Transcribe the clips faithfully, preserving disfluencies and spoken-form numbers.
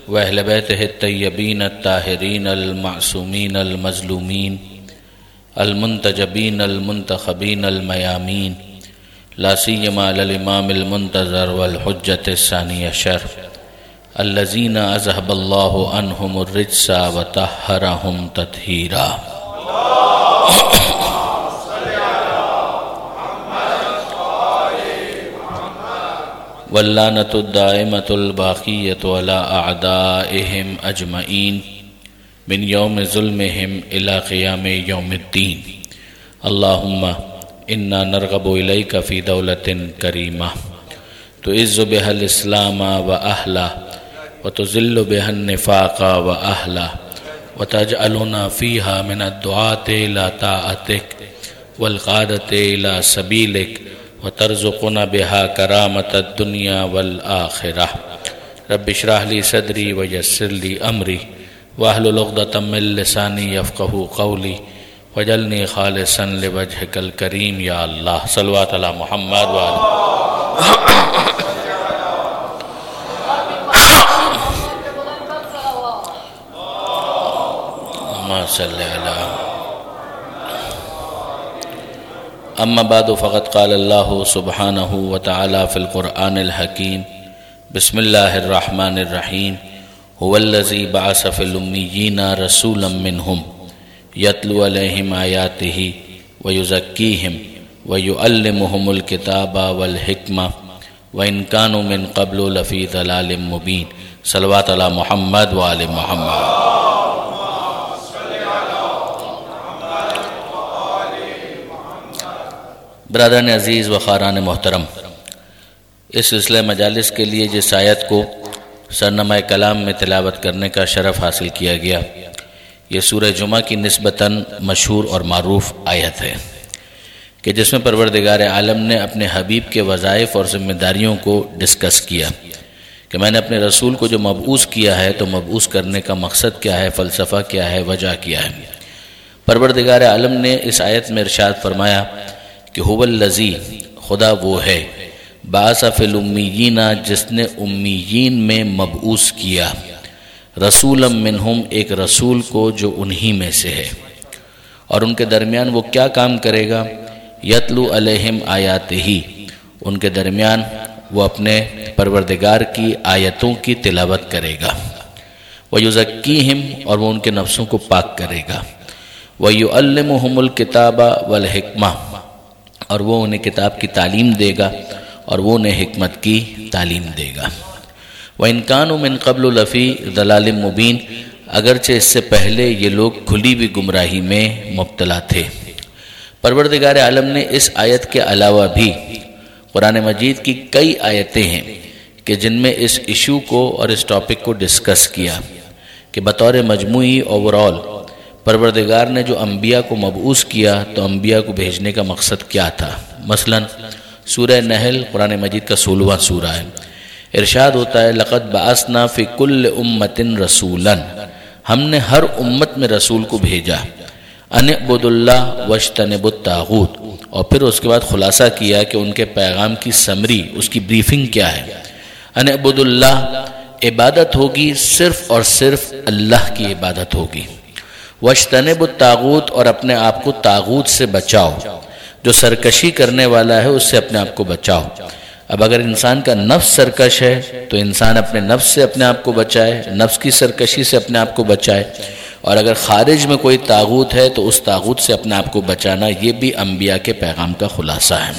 وأهل بيته الطيبين الطاهرين المعصومين المظلومين المنتجبين المنتخبين الميامين لا سيما للإمام المنتظر والحجة الثاني عشر الذين أذهب الله عنهم الرجس وطهرهم تطهيرا. واللعنة الدائمة الباقية على أعدائهم أجمعين من يوم ظلمهم إلى قيام يوم الدين. اللهم إنا نرغب إليك في دولة كريمة تعز بها الإسلام وأهله وتذل بها النفاق وأهله وتجعلنا فيها من الدعاة إلى طاعتك والقادة إلى سبيلك وترزقنا بها كرامة الدنيا والآخرة. رب اشرح لي صدري ويسر لي أمري واحلل عقدة من لساني يفقهوا قولي واجعلني خالصا لوجهك الكريم يا الله. صلوات على محمد وآله. اللهم صل على. اما بعد فقد قال الله سبحانه وتعالى في القرآن الحكيم بسم الله الرحمن الرحيم هو الذي بعث في الأميين رسولا منهم يتلو عليهم آياته ويزكيهم ويعلمهم الكتاب والحكمة وإن كانوا من قبل لفي ضلال مبين. صلوات على محمد وآل محمد. برادران عزیز و خاران محترم، اس سلسلہ مجالس کے لیے جس آیت کو سرنامہ کلام میں تلاوت کرنے کا شرف حاصل کیا گیا، یہ سورہ جمعہ کی نسبتاً مشہور اور معروف آیت ہے کہ جس میں پروردگار عالم نے اپنے حبیب کے وظائف اور ذمہ داریوں کو ڈسکس کیا کہ میں نے اپنے رسول کو جو مبعوث کیا ہے تو مبعوث کرنے کا مقصد کیا ہے، فلسفہ کیا ہے، وجہ کیا ہے. پروردگار عالم نے اس آیت میں ارشاد فرمایا کہ هو الذی، خدا وہ ہے، بعث فی الامیین، جس نے امیین میں مبعوث کیا، رسولا منہم، ایک رسول کو جو انہی میں سے ہے، اور ان کے درمیان وہ کیا کام کرے گا، یتلو علیہم آیاتہ، ان کے درمیان وہ اپنے پروردگار کی آیتوں کی تلاوت کرے گا، ویزکیہم، اور وہ ان کے نفسوں کو پاک کرے گا، ویعلمہم الکتاب والحکمہ، اور وہ انہیں کتاب کی تعلیم دے گا اور وہ انہیں حکمت کی تعلیم دے گا. وَإِن كَانُوا مِن قَبْلُ لَفِي ضَلَالٍ مُبِينٍ، اگرچہ اس سے پہلے یہ لوگ کھلی ہوئی گمراہی میں مبتلا تھے. پروردگار عالم نے اس آیت کے علاوہ بھی قرآن مجید کی کئی آیتیں ہیں کہ جن میں اس ایشو کو اور اس ٹاپک کو ڈسکس کیا کہ بطور مجموعی اوورال پروردگار نے جو انبیاء کو مبعوث کیا تو انبیاء کو بھیجنے کا مقصد کیا تھا. مثلا سورہ نحل قرآن مجید کا سولہواں سورہ ہے. ارشاد ہوتا ہے لقد بعثنا فی کل امت رسولا، ہم نے ہر امت میں رسول کو بھیجا، ان اعبدوا اللہ واجتنبوا الطاغوت، اور پھر اس کے بعد خلاصہ کیا کہ ان کے پیغام کی سمری، اس کی بریفنگ کیا ہے. ان اعبدوا اللہ، عبادت ہوگی صرف اور صرف اللہ کی عبادت ہوگی. واجتنبوا الطاغوت، اور اپنے آپ کو طاغوت سے بچاؤ، جو سرکشی کرنے والا ہے اس سے اپنے آپ کو بچاؤ. اب اگر انسان کا نفس سرکش ہے تو انسان اپنے نفس سے اپنے آپ کو بچائے، نفس کی سرکشی سے اپنے آپ کو بچائے، اور اگر خارج میں کوئی طاغوت ہے تو اس طاغوت سے اپنے آپ کو بچانا، یہ بھی انبیاء کے پیغام کا خلاصہ ہے.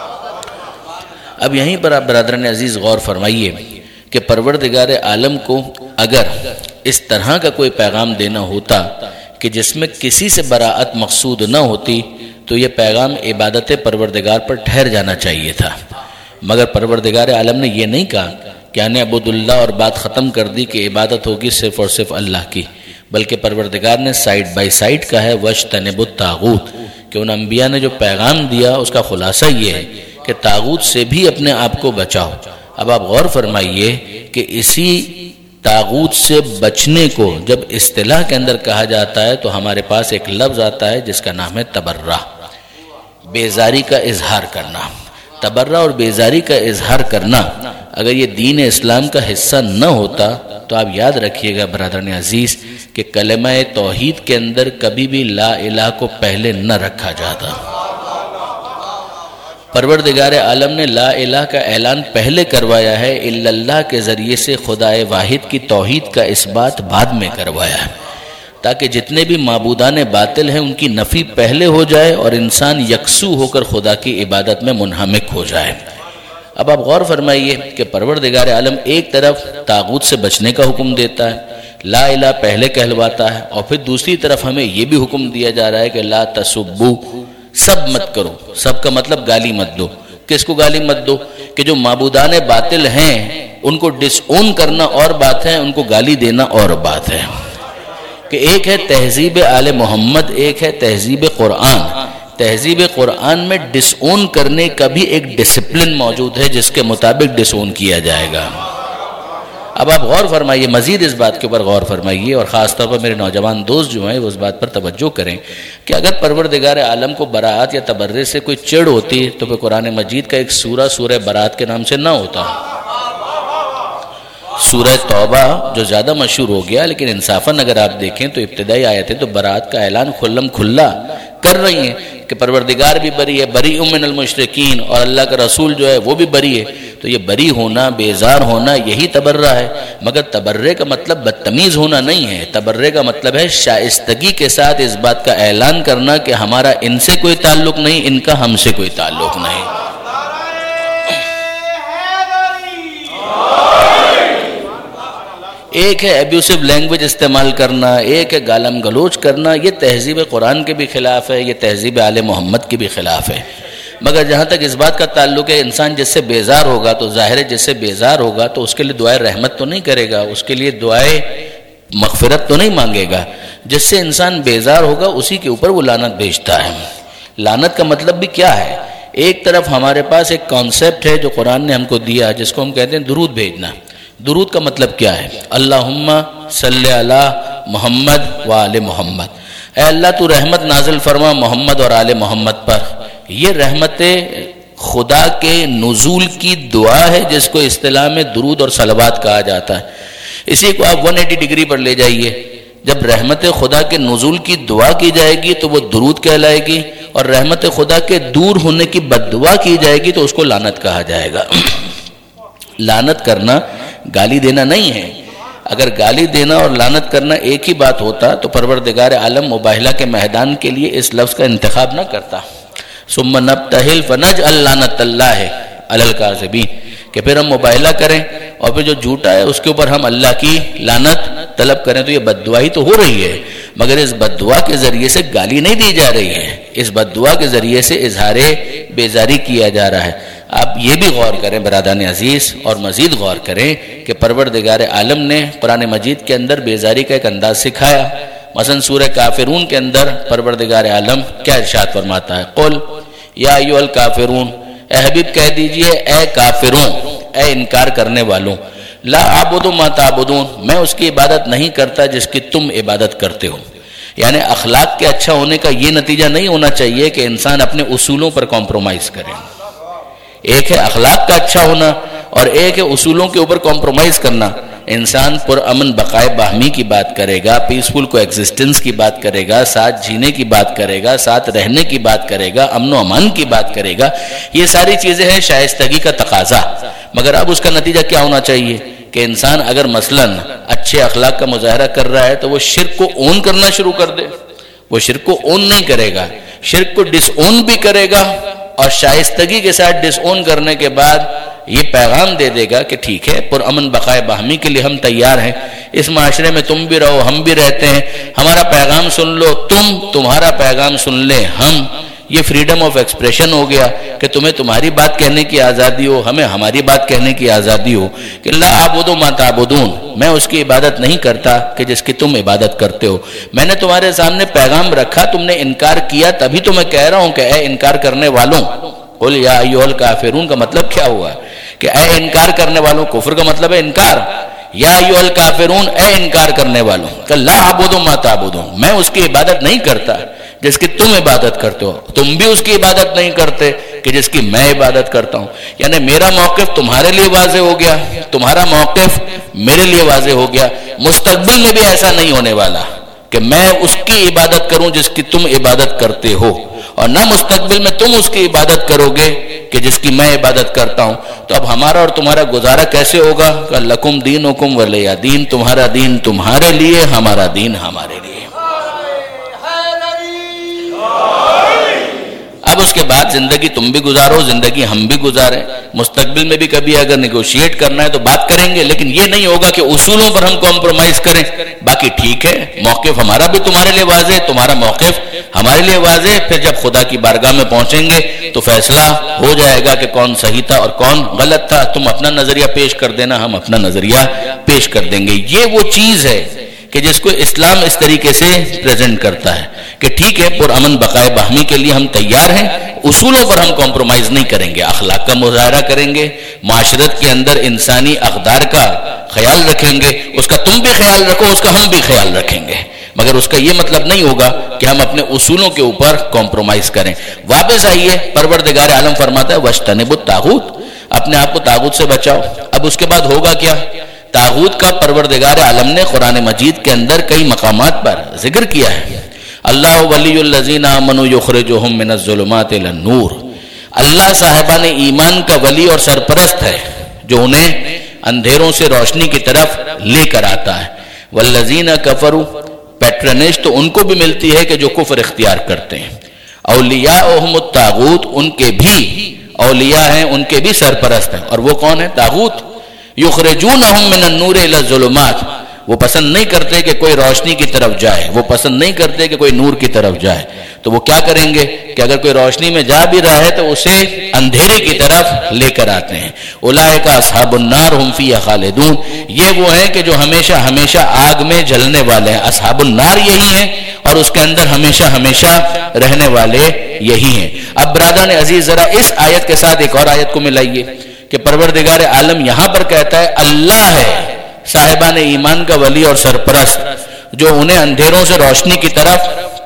اب یہیں پر آپ برادران عزیز غور فرمائیے کہ پروردگار عالم کو اگر اس طرح کا کوئی پیغام دینا ہوتا کہ جس میں کسی سے براءت مقصود نہ ہوتی تو یہ پیغام عبادت پروردگار پر ٹھہر جانا چاہیے تھا. مگر پروردگار عالم نے یہ نہیں کہا کہ ان اعبدوا اللہ اور بات ختم کر دی کہ عبادت ہوگی صرف اور صرف اللہ کی، بلکہ پروردگار نے سائیڈ بائی سائیڈ کہا ہے واجتنبوا الطاغوت، کہ ان انبیاء نے جو پیغام دیا اس کا خلاصہ یہ ہے کہ طاغوت سے بھی اپنے آپ کو بچاؤ. اب آپ غور فرمائیے کہ اسی طاغوت سے بچنے کو جب اصطلاح کے اندر کہا جاتا ہے تو ہمارے پاس ایک لفظ آتا ہے جس کا نام ہے تبرہ، بیزاری کا اظہار کرنا. تبرہ اور بیزاری کا اظہار کرنا اگر یہ دین اسلام کا حصہ نہ ہوتا تو آپ یاد رکھیے گا برادران عزیز کہ کلمہ توحید کے اندر کبھی بھی لا الہ کو پہلے نہ رکھا جاتا. پروردگار عالم نے لا الہ کا اعلان پہلے کروایا ہے، الا اللہ کے ذریعے سے خدا واحد کی توحید کا اس بات بعد میں کروایا ہے، تاکہ جتنے بھی معبودان باطل ہیں ان کی نفی پہلے ہو جائے اور انسان یکسو ہو کر خدا کی عبادت میں منہمک ہو جائے. اب آپ غور فرمائیے کہ پروردگار عالم ایک طرف طاغوت سے بچنے کا حکم دیتا ہے، لا الہ پہلے کہلواتا ہے، اور پھر دوسری طرف ہمیں یہ بھی حکم دیا جا رہا ہے کہ لا تسبو، سب مت کرو. سب کا مطلب گالی مت دو. کس کو گالی مت دو؟ کہ جو معبودان باطل ہیں ان کو ڈس اون کرنا اور بات ہے، ان کو گالی دینا اور بات ہے. کہ ایک ہے تہذیب آل محمد، ایک ہے تہذیب قرآن. تہذیب قرآن میں ڈس اون کرنے کا بھی ایک ڈسپلن موجود ہے جس کے مطابق ڈس اون کیا جائے گا. اب آپ غور فرمائیے، مزید اس بات کے اوپر غور فرمائیے، اور خاص طور پر میرے نوجوان دوست جو ہیں وہ اس بات پر توجہ کریں کہ اگر پروردگار عالم کو براءت یا تبرئے سے کوئی چڑ ہوتی تو پھر قرآن مجید کا ایک سورہ سورہ براءت کے نام سے نہ ہوتا. سورہ توبہ جو زیادہ مشہور ہو گیا، لیکن انصافاً اگر آپ دیکھیں تو ابتدائی آیتیں تو براءت کا اعلان کھلم کھلا کر رہی ہیں کہ پروردگار بھی بری ہے، بری من المشرکین، اور اللہ کا رسول جو ہے وہ بھی بری ہے. تو یہ بری ہونا، بیزار ہونا، یہی تبرہ ہے. مگر تبرے کا مطلب بدتمیز ہونا نہیں ہے. تبرے کا مطلب ہے شائستگی کے ساتھ اس بات کا اعلان کرنا کہ ہمارا ان سے کوئی تعلق نہیں، ان کا ہم سے کوئی تعلق نہیں. ایک ہے ایبیوسو لینگویج استعمال کرنا، ایک ہے گالم گلوچ کرنا. یہ تہذیب قرآن کے بھی خلاف ہے، یہ تہذیب آل محمد کے بھی خلاف ہے. مگر جہاں تک اس بات کا تعلق ہے، انسان جس سے بیزار ہوگا تو ظاہر ہے جس سے بیزار ہوگا تو اس کے لیے دعائے رحمت تو نہیں کرے گا، اس کے لیے دعائے مغفرت تو نہیں مانگے گا. جس سے انسان بیزار ہوگا اسی کے اوپر وہ لعنت بھیجتا ہے. لعنت کا مطلب بھی کیا ہے؟ ایک طرف ہمارے پاس ایک کانسیپٹ ہے جو قرآن نے ہم کو دیا، جس کو ہم کہتے ہیں درود بھیجنا. درود کا مطلب کیا ہے؟ اللہم صلی علی محمد و آل محمد. اے اللہ تو رحمت نازل فرما محمد اور آل محمد پر. یہ رحمت خدا کے نزول کی دعا ہے جس کو اصطلاح میں درود اور صلوات کہا جاتا ہے. اسی کو آپ ایک سو اسی ڈگری پر لے جائیے. جب رحمت خدا کے نزول کی دعا کی جائے گی تو وہ درود کہلائے گی، اور رحمت خدا کے دور ہونے کی بد دعا کی جائے گی تو اس کو لعنت کہا جائے گا. لعنت کرنا گالی دینا نہیں ہے. اگر گالی دینا اور لعنت کرنا ایک ہی بات ہوتا تو پروردگار عالم مباہلہ کے میدان کے لیے اس لفظ کا انتخاب نہ کرتا. ثم نبتہل فنجعل لعنت اللہ علی الکاذبین، کہ پھر ہم مباہلہ کریں اور پھر جو جھوٹا ہے اس کے اوپر ہم اللہ کی لعنت طلب کریں. تو یہ بددعائی تو ہو رہی ہے، مگر اس بددعا کے ذریعے سے گالی نہیں دی جا رہی ہے، اس بددعا کے ذریعے سے اظہار بیزاری کیا جا رہا ہے. آپ یہ بھی غور کریں برادران عزیز، اور مزید غور کریں کہ پروردگار عالم نے قرآن مجید کے اندر بیزاری کا ایک انداز سکھایا. مثلا سورہ کافرون کے اندر پروردگار عالم کیا ارشاد فرماتا ہے؟ قل یا ایھا الکافرون، اے حبیب کہہ دیجئے اے کافرون، اے انکار کرنے والوں، لا اعبد ما تعبدون، میں اس کی عبادت نہیں کرتا جس کی تم عبادت کرتے ہو. یعنی اخلاق کے اچھا ہونے کا یہ نتیجہ نہیں ہونا چاہیے کہ انسان اپنے اصولوں پر کمپرومائز کرے. ایک ہے اخلاق کا اچھا ہونا اور ایک ہے اصولوں کے اوپر کمپرومائز کرنا. انسان پر امن بقائے باہمی کی بات کرے گا، پیسفل کو ایگزسٹنس کی بات کرے گا، ساتھ جینے کی بات کرے گا، ساتھ رہنے کی بات کرے گا، امن و امان کی بات کرے گا. یہ ساری چیزیں ہیں شائستگی کا تقاضا. مگر اب اس کا نتیجہ کیا ہونا چاہیے کہ انسان اگر مثلاً اچھے اخلاق کا مظاہرہ کر رہا ہے تو وہ شرک کو اون کرنا شروع کر دے. وہ شرک کو اون نہیں کرے گا، شرک کو ڈس اون بھی کرے گا، اور شائستگی کے ساتھ ڈس اون کرنے کے بعد یہ پیغام دے دے گا کہ ٹھیک ہے، پر امن بقائے باہمی کے لیے ہم تیار ہیں، اس معاشرے میں تم بھی رہو ہم بھی رہتے ہیں، ہمارا پیغام سن لو تم، تمہارا پیغام سن لیں ہم. یہ فریڈم آف ایکسپریشن ہو گیا کہ تمہیں تمہاری بات کہنے کی آزادی ہو، ہمیں ہماری بات کہنے کی آزادی ہو. کہ لا اعبد ما تعبدون، میں اس کی عبادت نہیں کرتا کہ جس کی تم عبادت کرتے ہو. میں نے تمہارے سامنے پیغام رکھا، تم نے انکار کیا، تبھی تو میں کہہ رہا ہوں کہ اے انکار کرنے والوں. قل یا ایھا الکافرون کا مطلب کیا ہوا کہ اے انکار کرنے والوں. کفر کا مطلب ہے انکار. یا ایھا الکافرون، اے انکار کرنے والوں، کہ لا اعبد ما تعبدون، میں اس کی عبادت نہیں کرتا جس کی تم عبادت کرتے ہو، تم بھی اس کی عبادت نہیں کرتے کہ جس کی میں عبادت کرتا ہوں. یعنی میرا موقف تمہارے لیے واضح ہو گیا، تمہارا موقف میرے لیے واضح ہو گیا. مستقبل میں بھی ایسا نہیں ہونے والا کہ میں اس کی عبادت کروں جس کی تم عبادت کرتے ہو، اور نہ مستقبل میں تم اس کی عبادت کرو گے کہ جس کی میں عبادت کرتا ہوں. تو اب ہمارا اور تمہارا گزارا کیسے ہوگا؟ کہ لکم دینکم ولی دین، تمہارا دین تمہارے لیے، ہمارا دین ہمارے لیے. اب اس کے بعد زندگی تم بھی گزارو، زندگی ہم بھی گزاریں. مستقبل میں بھی کبھی اگر نیگوشیٹ کرنا ہے تو بات کریں گے، لیکن یہ نہیں ہوگا کہ اصولوں پر ہم کمپرومائز کریں. باقی ٹھیک ہے، موقف ہمارا بھی تمہارے لیے واضح، تمہارا موقف ہمارے لیے واضح. پھر جب خدا کی بارگاہ میں پہنچیں گے تو فیصلہ ہو جائے گا کہ کون صحیح تھا اور کون غلط تھا. تم اپنا نظریہ پیش کر دینا، ہم اپنا نظریہ پیش کر دیں گے. یہ وہ چیز ہے کہ جس کو اسلام اس طریقے سے پریزنٹ کرتا ہے کہ ٹھیک ہے، پرامن بقائے باہمی کے لیے ہم تیار ہیں، اصولوں پر ہم کمپرومائز نہیں کریں گے، اخلاق کا مظاہرہ کریں گے، معاشرت کے اندر انسانی اقدار کا خیال رکھیں گے. اس کا تم بھی خیال رکھو، اس کا ہم بھی خیال رکھیں گے، مگر اس کا یہ مطلب نہیں ہوگا کہ ہم اپنے اصولوں کے اوپر کمپرومائز کریں. واپس آئیے، پروردگار عالم فرماتا ہے وَاجْتَنِبُوا الطَّاغُوتَ، اپنے آپ کو طاغوت سے بچاؤ. اب اس کے بعد ہوگا کیا؟ طاغوت کا پروردگار عالم نے قرآن مجید کے اندر کئی مقامات پر ذکر کیا ہے. اللہ ولی الذین آمنوا یخرجہم من الظلمات الی النور، اللہ صاحبان ایمان کا ولی اور سرپرست ہے جو انہیں اندھیروں سے روشنی کی طرف لے کر آتا ہے. والذین کفروا، پیٹرنیج تو ان کو بھی ملتی ہے کہ جو کفر اختیار کرتے ہیں. اولیاءہم الطاغوت، ان کے بھی اولیاء ہیں، ان کے بھی سرپرست ہیں. اور وہ کون ہے؟ طاغوت. یخرجونہم من النور الی الظلمات، وہ پسند نہیں کرتے کہ کوئی روشنی کی طرف جائے، وہ پسند نہیں کرتے کہ کوئی نور کی طرف جائے. تو وہ کیا کریں گے کہ اگر کوئی روشنی میں جا بھی رہا ہے تو اسے اندھیرے کی طرف لے کر آتے ہیں. اولئک اصحاب النار هم فیہا خالدون، یہ وہ ہیں کہ جو ہمیشہ ہمیشہ آگ میں جلنے والے ہیں. اصحاب النار یہی ہیں اور اس کے اندر ہمیشہ ہمیشہ رہنے والے یہی ہیں. اب برادران عزیز، ذرا اس آیت کے ساتھ ایک اور آیت کو ملائیے کہ پروردگار عالم یہاں پر کہتا ہے اللہ ہے صاحبان ایمان کا ولی اور سرپرست جو انہیں اندھیروں سے روشنی کی طرف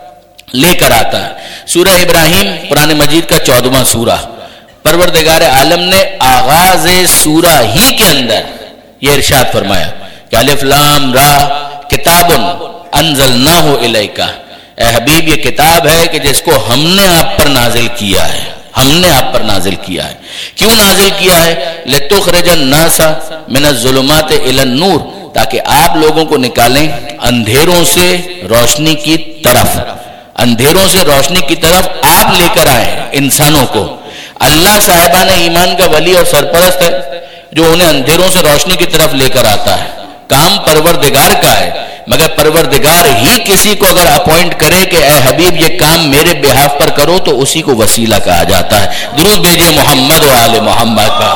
لے کر آتا ہے. سورہ ابراہیم قرآن مجید کا چودواں سورہ، پروردگار عالم نے آغاز سورہ ہی کے اندر یہ ارشاد فرمایا کہ الف لام را کتاب انزلناہ الیک، اے حبیب یہ کتاب ہے کہ جس کو ہم نے آپ پر نازل کیا ہے، ہم نے آپ پر نازل کیا ہے. کیوں نازل کیا ہے؟ لِتُخْرِجَ النَّاسَ مِنَ الظُّلُمَاتِ إِلَى النُّورِ، تاکہ آپ لوگوں کو نکالیں اندھیروں سے روشنی کی طرف، اندھیروں سے روشنی کی طرف آپ لے کر آئے انسانوں کو. اللہ صاحبان ایمان کا ولی اور سرپرست ہے جو انہیں اندھیروں سے روشنی کی طرف لے کر آتا ہے. کام پروردگار کا ہے، مگر پروردگار ہی کسی کو اگر اپوائنٹ کرے کہ اے حبیب یہ کام میرے بہاف پر کرو تو اسی کو وسیلہ کہا جاتا ہے. درود بھیجئے محمد و آل محمد کا.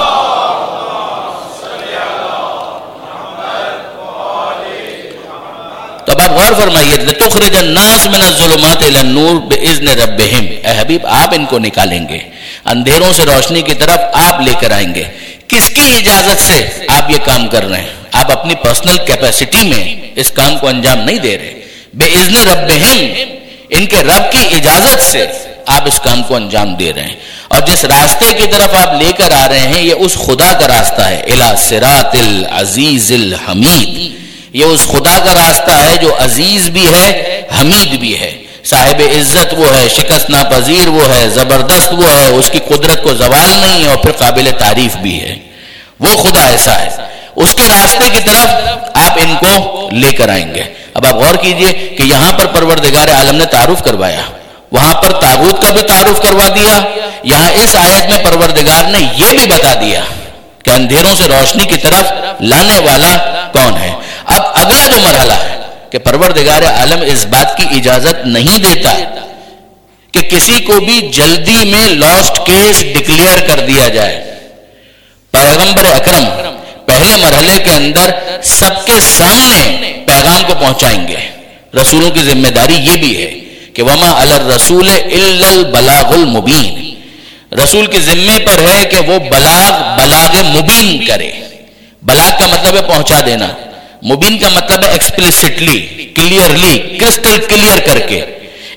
تو اب آپ غور فرمائیے، لِتُخْرِجَ النَّاسَ مِنَ الظُّلُمَاتِ إِلَى النُّورِ بِإِذْنِ رَبِّهِمْ، اے حبیب آپ ان کو نکالیں گے اندھیروں سے روشنی کی طرف، آپ لے کر آئیں گے. کس کی اجازت سے آپ یہ کام کر رہے ہیں؟ آپ اپنی پرسنل کیپیسٹی میں اس کام کو انجام نہیں دے رہے. بِإِذْنِ رَبِّهِمْ، ان کے رب کی اجازت سے آپ اس کام کو انجام دے رہے ہیں. اور جس راستے کی طرف آپ لے کر آ رہے ہیں یہ اس خدا کا راستہ ہے، اِلَى صِرَاطِ الْعَزِيزِ الْحَمِيدِ، یہ اس خدا کا راستہ ہے جو عزیز بھی ہے، حمید بھی ہے. صاحب عزت وہ ہے، شکست ناپذیر وہ ہے، زبردست وہ ہے، اس کی قدرت کو زوال نہیں ہے اور پھر قابل تعریف بھی ہے. وہ خدا ایسا ہے، اس کے راستے کی طرف آپ ان کو لے کر آئیں گے. اب آپ غور کیجئے کہ یہاں پر پروردگار عالم نے تعارف کروایا، وہاں پر طاغوت کا بھی تعارف کروا دیا، یہاں اس آیت میں پروردگار نے یہ بھی بتا دیا کہ اندھیروں سے روشنی کی طرف لانے والا کون ہے. اب اگلا جو مرحلہ ہے کہ پروردگار عالم اس بات کی اجازت نہیں دیتا کہ کسی کو بھی جلدی میں لاسٹ کیس ڈکلیئر کر دیا جائے. پیغمبر اکرم پہلے مرحلے کے اندر سب کے سامنے پیغام کو پہنچائیں گے. رسولوں کی ذمہ داری یہ بھی ہے کہ وما علی الرسول الا البلاغ المبین، رسول کے ذمے پر ہے کہ وہ بلاغ بلاغ مبین کرے. بلاغ کا مطلب ہے پہنچا دینا، مبین کا مطلب ہے ایکسپلیسٹلی، کلیئرلی، کرسٹل کلیئر کر کے.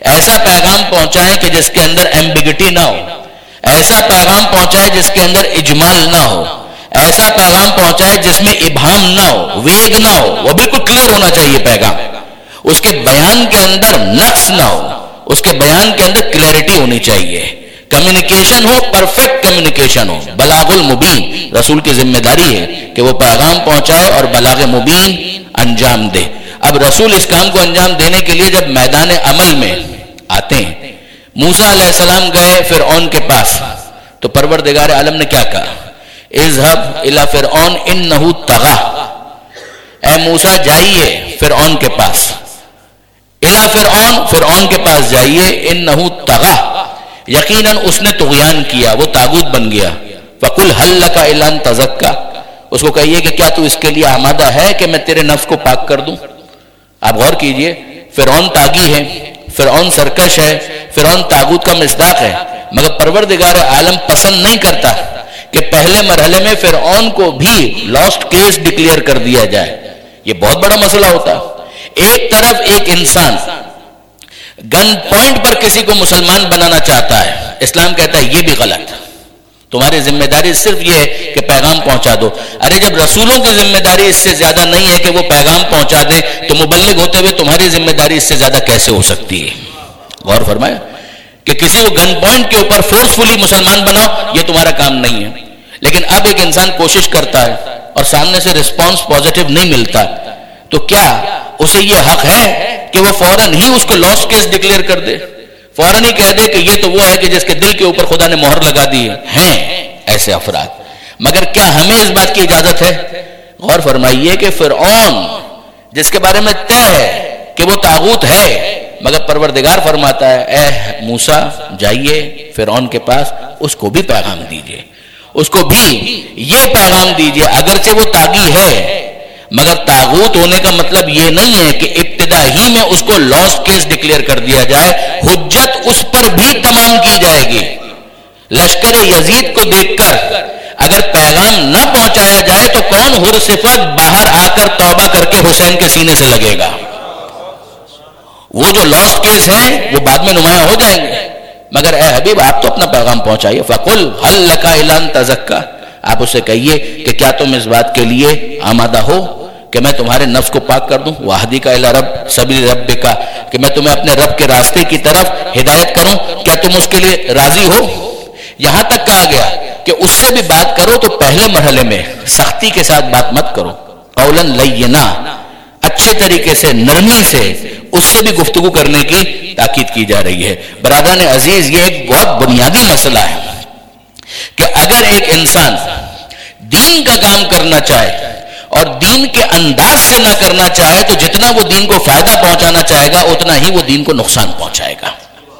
ایسا پیغام پہنچائیں کہ جس کے اندر ایمبیگٹی نہ ہو، ایسا پیغام پہنچائے جس کے اندر اجمال نہ ہو، ایسا پیغام پہنچائے جس میں ابہام نہ ہو، ویگ نہ ہو، وہ بالکل کلیئر ہونا چاہیے پیغام، اس کے بیان کے اندر نقص نہ ہو، اس کے بیان کے اندر کلیئرٹی ہونی چاہیے، کمیونیکیشن ہو، پرفیکٹ کمیونیکیشن ہو۔ بلاغ المبین رسول کی ذمہ داری ہے کہ وہ پیغام پہنچائے اور بلاغ مبین انجام دے۔ اب رسول اس کام کو انجام دینے کے لیے جب میدان عمل میں آتے ہیں، موسیٰ علیہ السلام گئے فرعون کے پاس تو پروردگار عالم نے کیا کہا؟ اذهب الى فرعون انه طغى، اے موسیٰ جائیے فرعون کے پاس، الى فرعون فرعون کے پاس جائیے، انه طغى یقیناً اس نے طغیان کیا، وہ طاغوت بن گیا، فقل هل لك الا ان تزكى، اس کو کہیے کہ کیا تو اس کے لیے آمادہ ہے کہ میں تیرے نفس کو پاک کر دوں؟ آپ غور کیجئے، فرعون طاغی ہے، فرعون سرکش ہے، فرعون طاغوت کا مصداق ہے، مگر پروردگار عالم پسند نہیں کرتا کہ پہلے مرحلے میں فرعون کو بھی لاسٹ کیس ڈکلیئر کر دیا جائے۔ یہ بہت بڑا مسئلہ ہوتا ہے۔ ایک طرف ایک انسان گن پوائنٹ پر کسی کو مسلمان بنانا چاہتا ہے، اسلام کہتا ہے یہ بھی غلط، تمہاری ذمہ داری صرف یہ ہے کہ پیغام پہنچا دو۔ ارے جب رسولوں کی ذمہ داری اس سے زیادہ نہیں ہے کہ وہ پیغام پہنچا دے تو مبلغ ہوتے ہوئے تمہاری ذمہ داری اس سے زیادہ کیسے ہو سکتی ہے؟ غور فرمائے کہ کسی کو گن پوائنٹ کے اوپر فورسفلی مسلمان بناؤ، یہ تمہارا کام نہیں ہے۔ لیکن اب ایک انسان کوشش کرتا ہے اور سامنے سے رسپانس پازیٹیو نہیں ملتا، تو کیا اسے یہ حق ہے کہ وہ فوراً ہی اس کو لاسٹ کیس ڈکلیئر کر دے، فوراً ہی کہہ دے کہ یہ تو وہ ہے کہ جس کے دل کے اوپر خدا نے مہر لگا دی ہے؟ ہیں ایسے افراد، مگر کیا ہمیں اس بات کی اجازت ہے؟ غور فرمائیے کہ فرعون جس کے بارے میں طے ہے کہ وہ طاغوت ہے، مگر پروردگار فرماتا ہے اے موسیٰ جائیے فرعون کے پاس، اس کو بھی پیغام دیجئے، اس کو بھی یہ پیغام دیجئے، اگرچہ وہ طاغی ہے مگر طاغوت ہونے کا مطلب یہ نہیں ہے کہ ابتدا ہی میں اس کو لاسٹ کیس ڈکلیئر کر دیا جائے، حجت اس پر بھی تمام کی جائے گی۔ لشکر یزید کو دیکھ کر اگر پیغام نہ پہنچایا جائے تو کون حر صفت باہر آ کر توبہ کر کے حسین کے سینے سے لگے گا؟ وہ جو لاسٹ کیس ہیں وہ بعد میں نمایاں ہو جائیں گے، مگر اے حبیب آپ تو اپنا پیغام پہنچائیے۔ فَقُلْ هَلْ لَكَ إِلَىٰ أَن تَزَكَّىٰ، آپ اسے کہیے کہ کیا تم اس بات کے لیے آمادہ ہو کہ میں تمہارے نفس کو پاک کر دوں؟ وَأَهْدِكَ إِلَىٰ رَبِّ سَبِيلِ رَبِّكَ، کہ میں تمہیں اپنے رب کے راستے کی طرف ہدایت کروں، کیا تم اس کے لیے راضی ہو؟ یہاں تک کہا گیا کہ اس سے بھی بات کرو تو پہلے مرحلے میں سختی کے ساتھ بات مت کرو، قولاً لینا، اچھے طریقے سے نرمی سے اس سے بھی گفتگو کرنے کی تاکید کی جا رہی ہے۔ برادران عزیز، یہ ایک بہت بنیادی مسئلہ ہے کہ اگر ایک انسان دین کا کام کرنا چاہے اور دین کے انداز سے نہ کرنا چاہے تو جتنا وہ دین کو فائدہ پہنچانا چاہے گا اتنا ہی وہ دین کو نقصان پہنچائے گا۔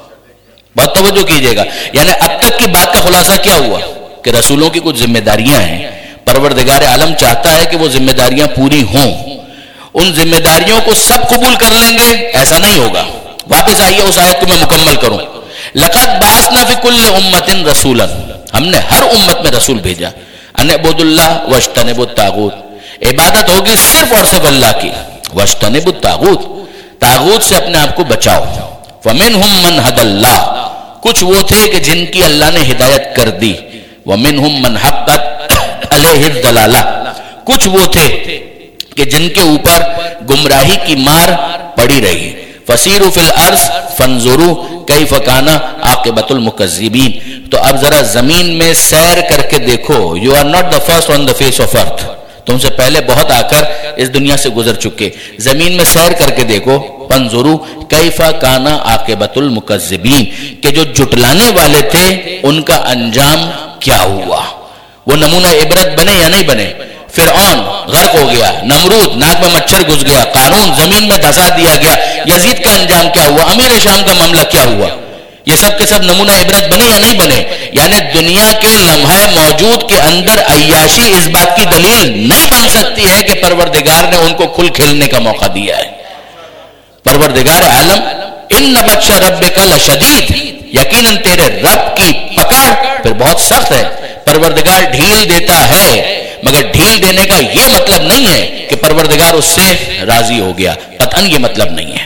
بہت توجہ کیجئے گا، یعنی اب تک کی بات کا خلاصہ کیا ہوا کہ رسولوں کی کچھ ذمہ داریاں ہیں، پروردگار عالم چاہتا ہے کہ وہ ذمہ داریاں پوری ہوں، ان ذمہ داریوں کو سب قبول کر لیں گے ایسا نہیں ہوگا۔ واپس آئیے اس آیت کو میں مکمل کروں۔ لَقَدْ بَعَثْنَا فِي كُلِّ أُمَّةٍ رَسُولًا، ہم نے ہر امت میں رسول بھیجا، أَنِ اعْبُدُوا اللَّهَ وَاجْتَنِبُوا الطَّاغُوتَ، عبادت ہوگی صرف اور صرف اللہ کی، وَاجْتَنِبُوا الطَّاغُوتَ، طاغوت سے اپنے آپ کو بچاؤ۔ فَمِنْهُمْ مَنْ هَدَى اللَّهُ، کچھ وہ تھے کہ جن کی اللہ نے ہدایت کر دی، وَمِنْهُمْ مَنْ حَقَّتْ عَلَيْهِ الضَّلَالَةُ، کچھ وہ تھے کہ جن کے اوپر گمراہی کی مار پڑی رہی۔ فَسِيرُوا فِي الْأَرْضِ فَانظُرُوا كَيْفَ كَانَ عَاقِبَةُ الْمُكَذِّبِينَ، تو اب ذرا زمین میں سیر کر کے دیکھو، you are not the first on the face of earth، تم سے پہلے بہت آ کر اس دنیا سے گزر چکے، زمین میں سیر کر کے دیکھو، فَانظُرُوا كَيْفَ كَانَ عَاقِبَةُ الْمُكَذِّبِينَ، کہ جو جھٹلانے والے تھے ان کا انجام کیا ہوا، وہ نمونہ عبرت بنے یا نہیں بنے؟ فرعون غرق ہو گیا، نمرود ناک میں مچھر گھس گیا، قارون زمین میں دھسا دیا گیا، یزید کا انجام کیا ہوا، امیر شام کا معاملہ کیا ہوا، یہ سب کے سب نمونہ عبرت بنے یا نہیں بنے؟ یعنی دنیا کے لمحہ موجود کے اندر عیاشی اس بات کی دلیل نہیں بن سکتی ہے کہ پروردگار نے ان کو کھل کھیلنے کا موقع دیا ہے۔ پروردگار عالم ان بطش ربک لشدید، یقیناً تیرے رب کی پکڑ پھر بہت سخت ہے۔ پروردگار ڈھیل دیتا ہے مگر ڈھیل دینے کا یہ مطلب نہیں ہے کہ پروردگار اس سے راضی ہو گیا، قطعاً یہ مطلب نہیں ہے۔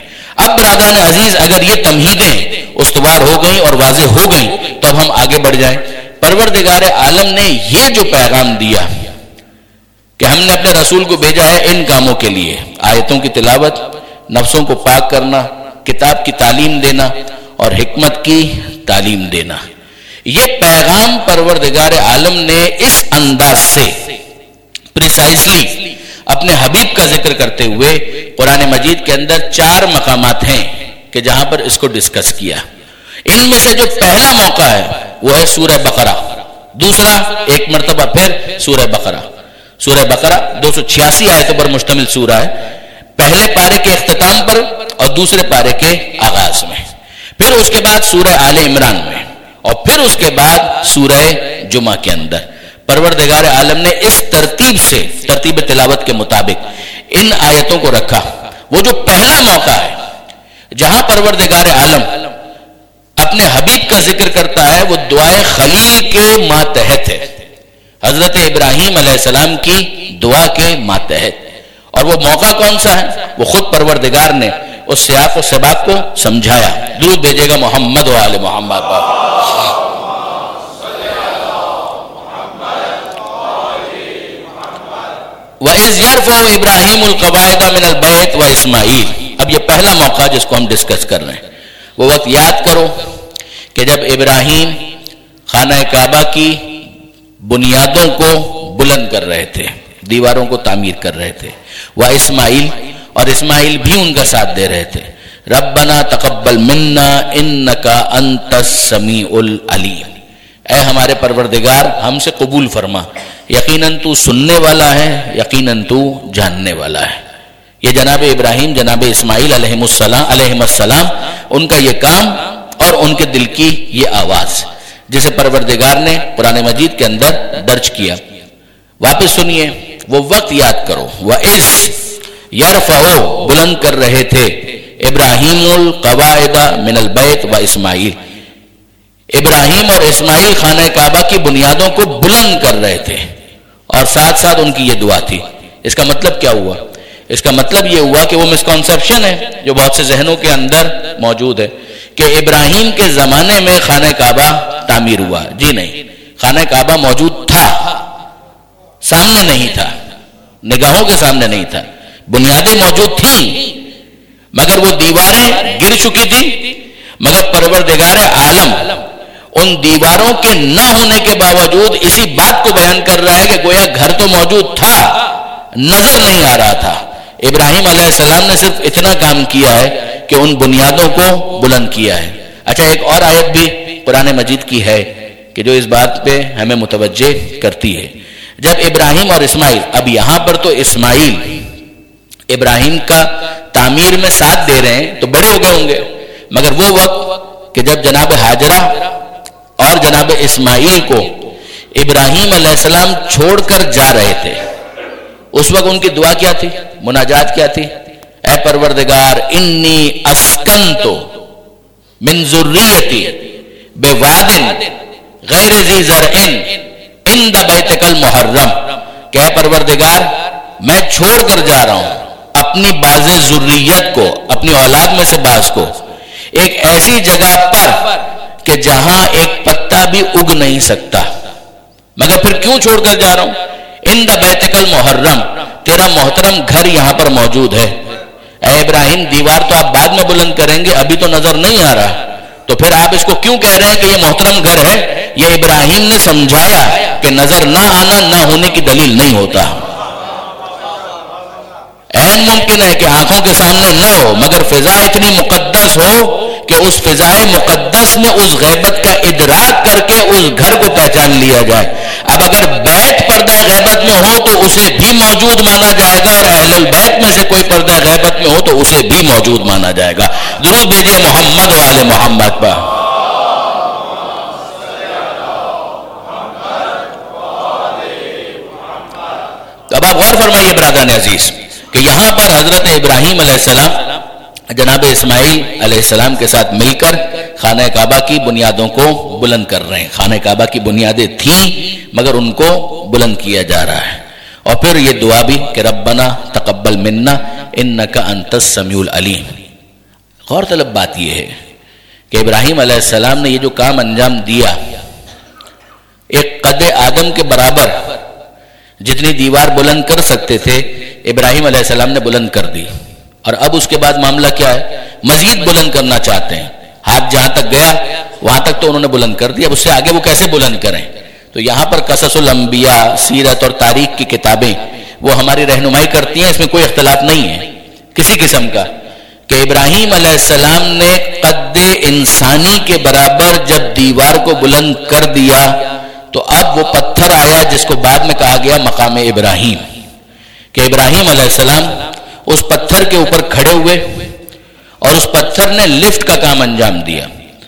اب برادران عزیز اگر یہ تمہیدیں استوار ہو گئیں اور واضح ہو گئیں تو اب ہم آگے بڑھ جائیں۔ پروردگار عالم نے یہ جو پیغام دیا کہ ہم نے اپنے رسول کو بھیجا ہے ان کاموں کے لیے، آیتوں کی تلاوت، نفسوں کو پاک کرنا، کتاب کی تعلیم دینا اور حکمت کی تعلیم دینا، یہ پیغام پروردگار عالم نے اس انداز سے پریسائزلی اپنے حبیب کا ذکر کرتے ہوئے قرآن مجید کے اندر چار مقامات ہیں کہ جہاں پر اس کو ڈسکس کیا۔ ان میں سے جو پہلا موقع ہے وہ ہے سورہ بقرہ، دوسرا ایک مرتبہ پھر سورہ بقرہ۔ سورہ بقرہ دو سو چھیاسی آیتوں پر مشتمل سورہ ہے، پہلے پارے کے اختتام پر اور دوسرے پارے کے آغاز میں، پھر اس کے بعد سورہ آل عمران میں، اور پھر اس کے بعد سورہ جمعہ کے اندر پروردگار عالم نے اس ترتیب سے، ترتیب تلاوت کے مطابق ان آیتوں کو رکھا۔ وہ جو پہلا موقع ہے جہاں پروردگار عالم اپنے حبیب کا ذکر کرتا ہے وہ دعائے خلیل کے ماتحت ہے، حضرت ابراہیم علیہ السلام کی دعا کے ماتحت، اور وہ موقع کون سا ہے وہ خود پروردگار نے اس سیاق و سباق کو سمجھایا۔ درود بھیجے گا محمد و آل محمد پر۔ وَإِذْ يَرْفَعُ إِبْرَاهِيمُ الْقَوَاعِدَ مِنَ الْبَيْتِ وَإِسْمَاعِيلُ۔ اب یہ پہلا موقع جس کو ہم ڈسکس کر رہے ہیں، وہ وقت یاد کرو کہ جب ابراہیم خانہ کعبہ کی بنیادوں کو بلند کر رہے تھے، دیواروں کو تعمیر کر رہے تھے، وَإِسْمَاعِيلُ، اور اسماعیل بھی ان کا ساتھ دے رہے تھے۔ ربنا تقبل منا انکا انت السمیع العلیم، اے ہمارے پروردگار ہم سے قبول فرما، یقیناً تو سننے والا ہے، یقیناً تو جاننے والا ہے۔ یہ جناب ابراہیم، جناب اسماعیل علیہ السلام علیہ السلام ان کا یہ کام اور ان کے دل کی یہ آواز جسے پروردگار نے قرآن مجید کے اندر درج کیا۔ واپس سنیے، وہ وقت یاد کرو، وَإِذْ یرفعو، بلند کر رہے تھے، ابراہیم القواعد من البیت و اسماعیل، ابراہیم اور اسماعیل خانہ کعبہ کی بنیادوں کو بلند کر رہے تھے، اور ساتھ ساتھ ان کی یہ دعا تھی۔ اس کا مطلب کیا ہوا؟ اس کا مطلب یہ ہوا کہ وہ مسکنسیپشن ہے جو بہت سے ذہنوں کے اندر موجود ہے کہ ابراہیم کے زمانے میں خانہ کعبہ تعمیر ہوا۔ جی نہیں، خانہ کعبہ موجود تھا، سامنے نہیں تھا، نگاہوں کے سامنے نہیں تھا، بنیادیں موجود تھیں مگر وہ دیواریں گر چکی تھی، مگر پروردگار عالم ان دیواروں کے نہ ہونے کے باوجود اسی بات کو بیان کر رہا ہے کہ گویا گھر تو موجود تھا، نظر نہیں آ رہا تھا۔ ابراہیم علیہ السلام نے صرف اتنا کام کیا ہے کہ ان بنیادوں کو بلند کیا ہے۔ اچھا، ایک اور آیت بھی قرآن مجید کی ہے کہ جو اس بات پہ ہمیں متوجہ کرتی ہے۔ جب ابراہیم اور اسماعیل، اب یہاں پر تو اسماعیل ابراہیم کا تعمیر میں ساتھ دے رہے ہیں تو بڑے ہو گئے ہوں گے، مگر وہ وقت کہ جب جناب ہاجرہ اور جناب اسماعیل کو ابراہیم علیہ السلام چھوڑ کر جا رہے تھے، اس وقت ان کی دعا کیا تھی، مناجات کیا تھی؟ اے پروردگار انی اسکنتو من ذریتی بواد غیر ذی زرع عند بیتک المحرم، کہ اے پروردگار میں چھوڑ کر جا رہا ہوں اپنی باز ذریت کو، اپنی اولاد میں سے باز کو، ایک ایسی جگہ پر کہ جہاں ایک پتا بھی اگ نہیں سکتا، مگر پھر کیوں چھوڑ کر جا رہا ہوں؟ عند بیتک المحرم، تیرا محترم گھر یہاں پر موجود ہے۔ اے ابراہیم، دیوار تو آپ بعد میں بلند کریں گے، ابھی تو نظر نہیں آ رہا، تو پھر آپ اس کو کیوں کہہ رہے ہیں کہ یہ محترم گھر ہے؟ یہ ابراہیم نے سمجھایا کہ نظر نہ آنا نہ ہونے کی دلیل نہیں ہوتا۔ عین ممکن ہے کہ آنکھوں کے سامنے نہ ہو، مگر فضا اتنی مقدس ہو کہ اس فضائے مقدس میں اس غیبت کا ادراک کر کے اس گھر کو پہچان لیا جائے۔ اب اگر بیت پردہ غیبت میں ہو تو اسے بھی موجود مانا جائے گا، اور اہل البیت میں سے کوئی پردہ غیبت میں ہو تو اسے بھی موجود مانا جائے گا۔ درود بھیجئے محمد و آل محمد پر۔ اب آپ غور فرمائیے برادران عزیز کہ یہاں پر حضرت ابراہیم علیہ السلام جناب اسماعیل علیہ السلام کے ساتھ مل کر خانہ کعبہ کی بنیادوں کو بلند کر رہے ہیں۔ خانہ کعبہ کی بنیادیں تھیں مگر ان کو بلند کیا جا رہا ہے، اور پھر یہ دعا بھی کہ ربنا تقبل منا انکا انت السمیع العلیم۔ غور طلب بات یہ ہے کہ ابراہیم علیہ السلام نے یہ جو کام انجام دیا، ایک قد آدم کے برابر جتنی دیوار بلند کر سکتے تھے ابراہیم علیہ السلام نے بلند کر دی، اور اب اس کے بعد معاملہ کیا ہے؟ مزید بلند کرنا چاہتے ہیں. ہاتھ جہاں تک گیا وہاں تک تو انہوں نے بلند کر دیا، اب اس سے آگے وہ کیسے بلند کریں؟ تو یہاں پر قصص الانبیاء، سیرت اور تاریخ کی کتابیں وہ ہماری رہنمائی کرتی ہیں، اس میں کوئی اختلاف نہیں ہے کسی قسم کا، کہ ابراہیم علیہ السلام نے قد انسانی کے برابر جب دیوار کو بلند کر دیا تو اب وہ پتھر آیا جس کو بعد میں کہا گیا مقام ابراہیم، کہ ابراہیم علیہ السلام اس پتھر کے اوپر کھڑے ہوئے اور اس پتھر نے لفٹ کا کام انجام دیا.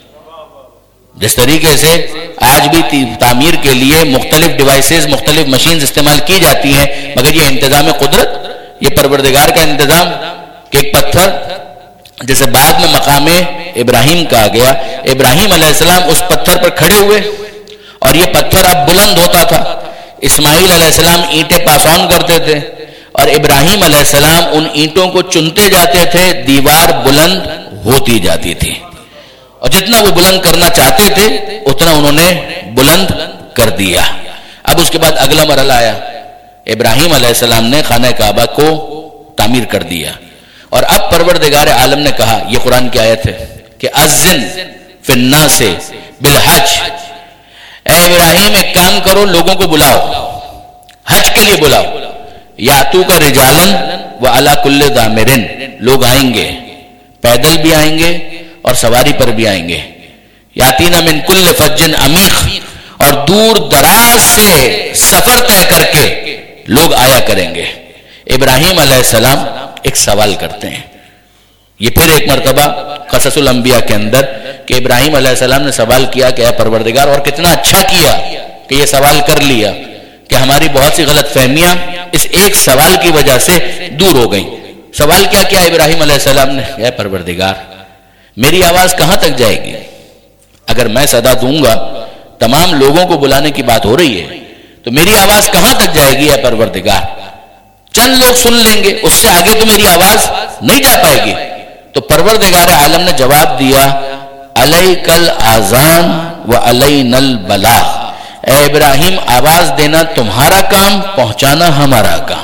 جس طریقے سے آج بھی تعمیر کے لیے مختلف ڈیوائسز، مختلف مشینز استعمال کی جاتی ہیں، مگر یہ انتظام قدرت، یہ پروردگار کا انتظام کہ ایک پتھر جسے بعد میں مقام ابراہیم کہا گیا، ابراہیم علیہ السلام اس پتھر پر کھڑے ہوئے اور یہ پتھر اب بلند ہوتا تھا. اسماعیل علیہ السلام اینٹیں پاس آن کرتے تھے اور ابراہیم علیہ السلام ان اینٹوں کو چنتے جاتے تھے، دیوار بلند ہوتی جاتی تھی، اور جتنا وہ بلند کرنا چاہتے تھے اتنا انہوں نے بلند کر دیا. اب اس کے بعد اگلا مرحلہ آیا، ابراہیم علیہ السلام نے خانہ کعبہ کو تعمیر کر دیا، اور اب پروردگار عالم نے کہا، یہ قرآن کی آیت ہے کہ اذن فی الناس بالحج، اے ابراہیم ایک کام کرو، لوگوں کو بلاؤ، حج کے لیے بلاؤ. یاتو کا رجالن وعلی کل ضامر، لوگ آئیں گے، پیدل بھی آئیں گے اور سواری پر بھی آئیں گے. یاتینا من کل فج عمیق، اور دور دراز سے سفر طے کر کے لوگ آیا کریں گے. ابراہیم علیہ السلام ایک سوال کرتے ہیں، یہ پھر ایک مرتبہ قصص الانبیاء کے اندر کہ ابراہیم علیہ السلام نے سوال کیا کہ اے پروردگار، اور کتنا اچھا کیا کہ یہ سوال کر لیا کہ ہماری بہت سی غلط فہمیاں اس ایک سوال کی وجہ سے دور ہو گئیں. سوال کیا کیا ابراہیم علیہ السلام نے؟ اے پروردگار، میری آواز کہاں تک جائے گی؟ اگر میں صدا دوں گا، تمام لوگوں کو بلانے کی بات ہو رہی ہے، تو میری آواز کہاں تک جائے گی؟ اے پروردگار، چند لوگ سن لیں گے، اس سے آگے تو میری آواز نہیں جا پائے گی. تو پروردگار عالم نے جواب دیا، علیک الاذان وعلینا البلاغ، اے ابراہیم آواز دینا تمہارا کام، پہنچانا ہمارا کام.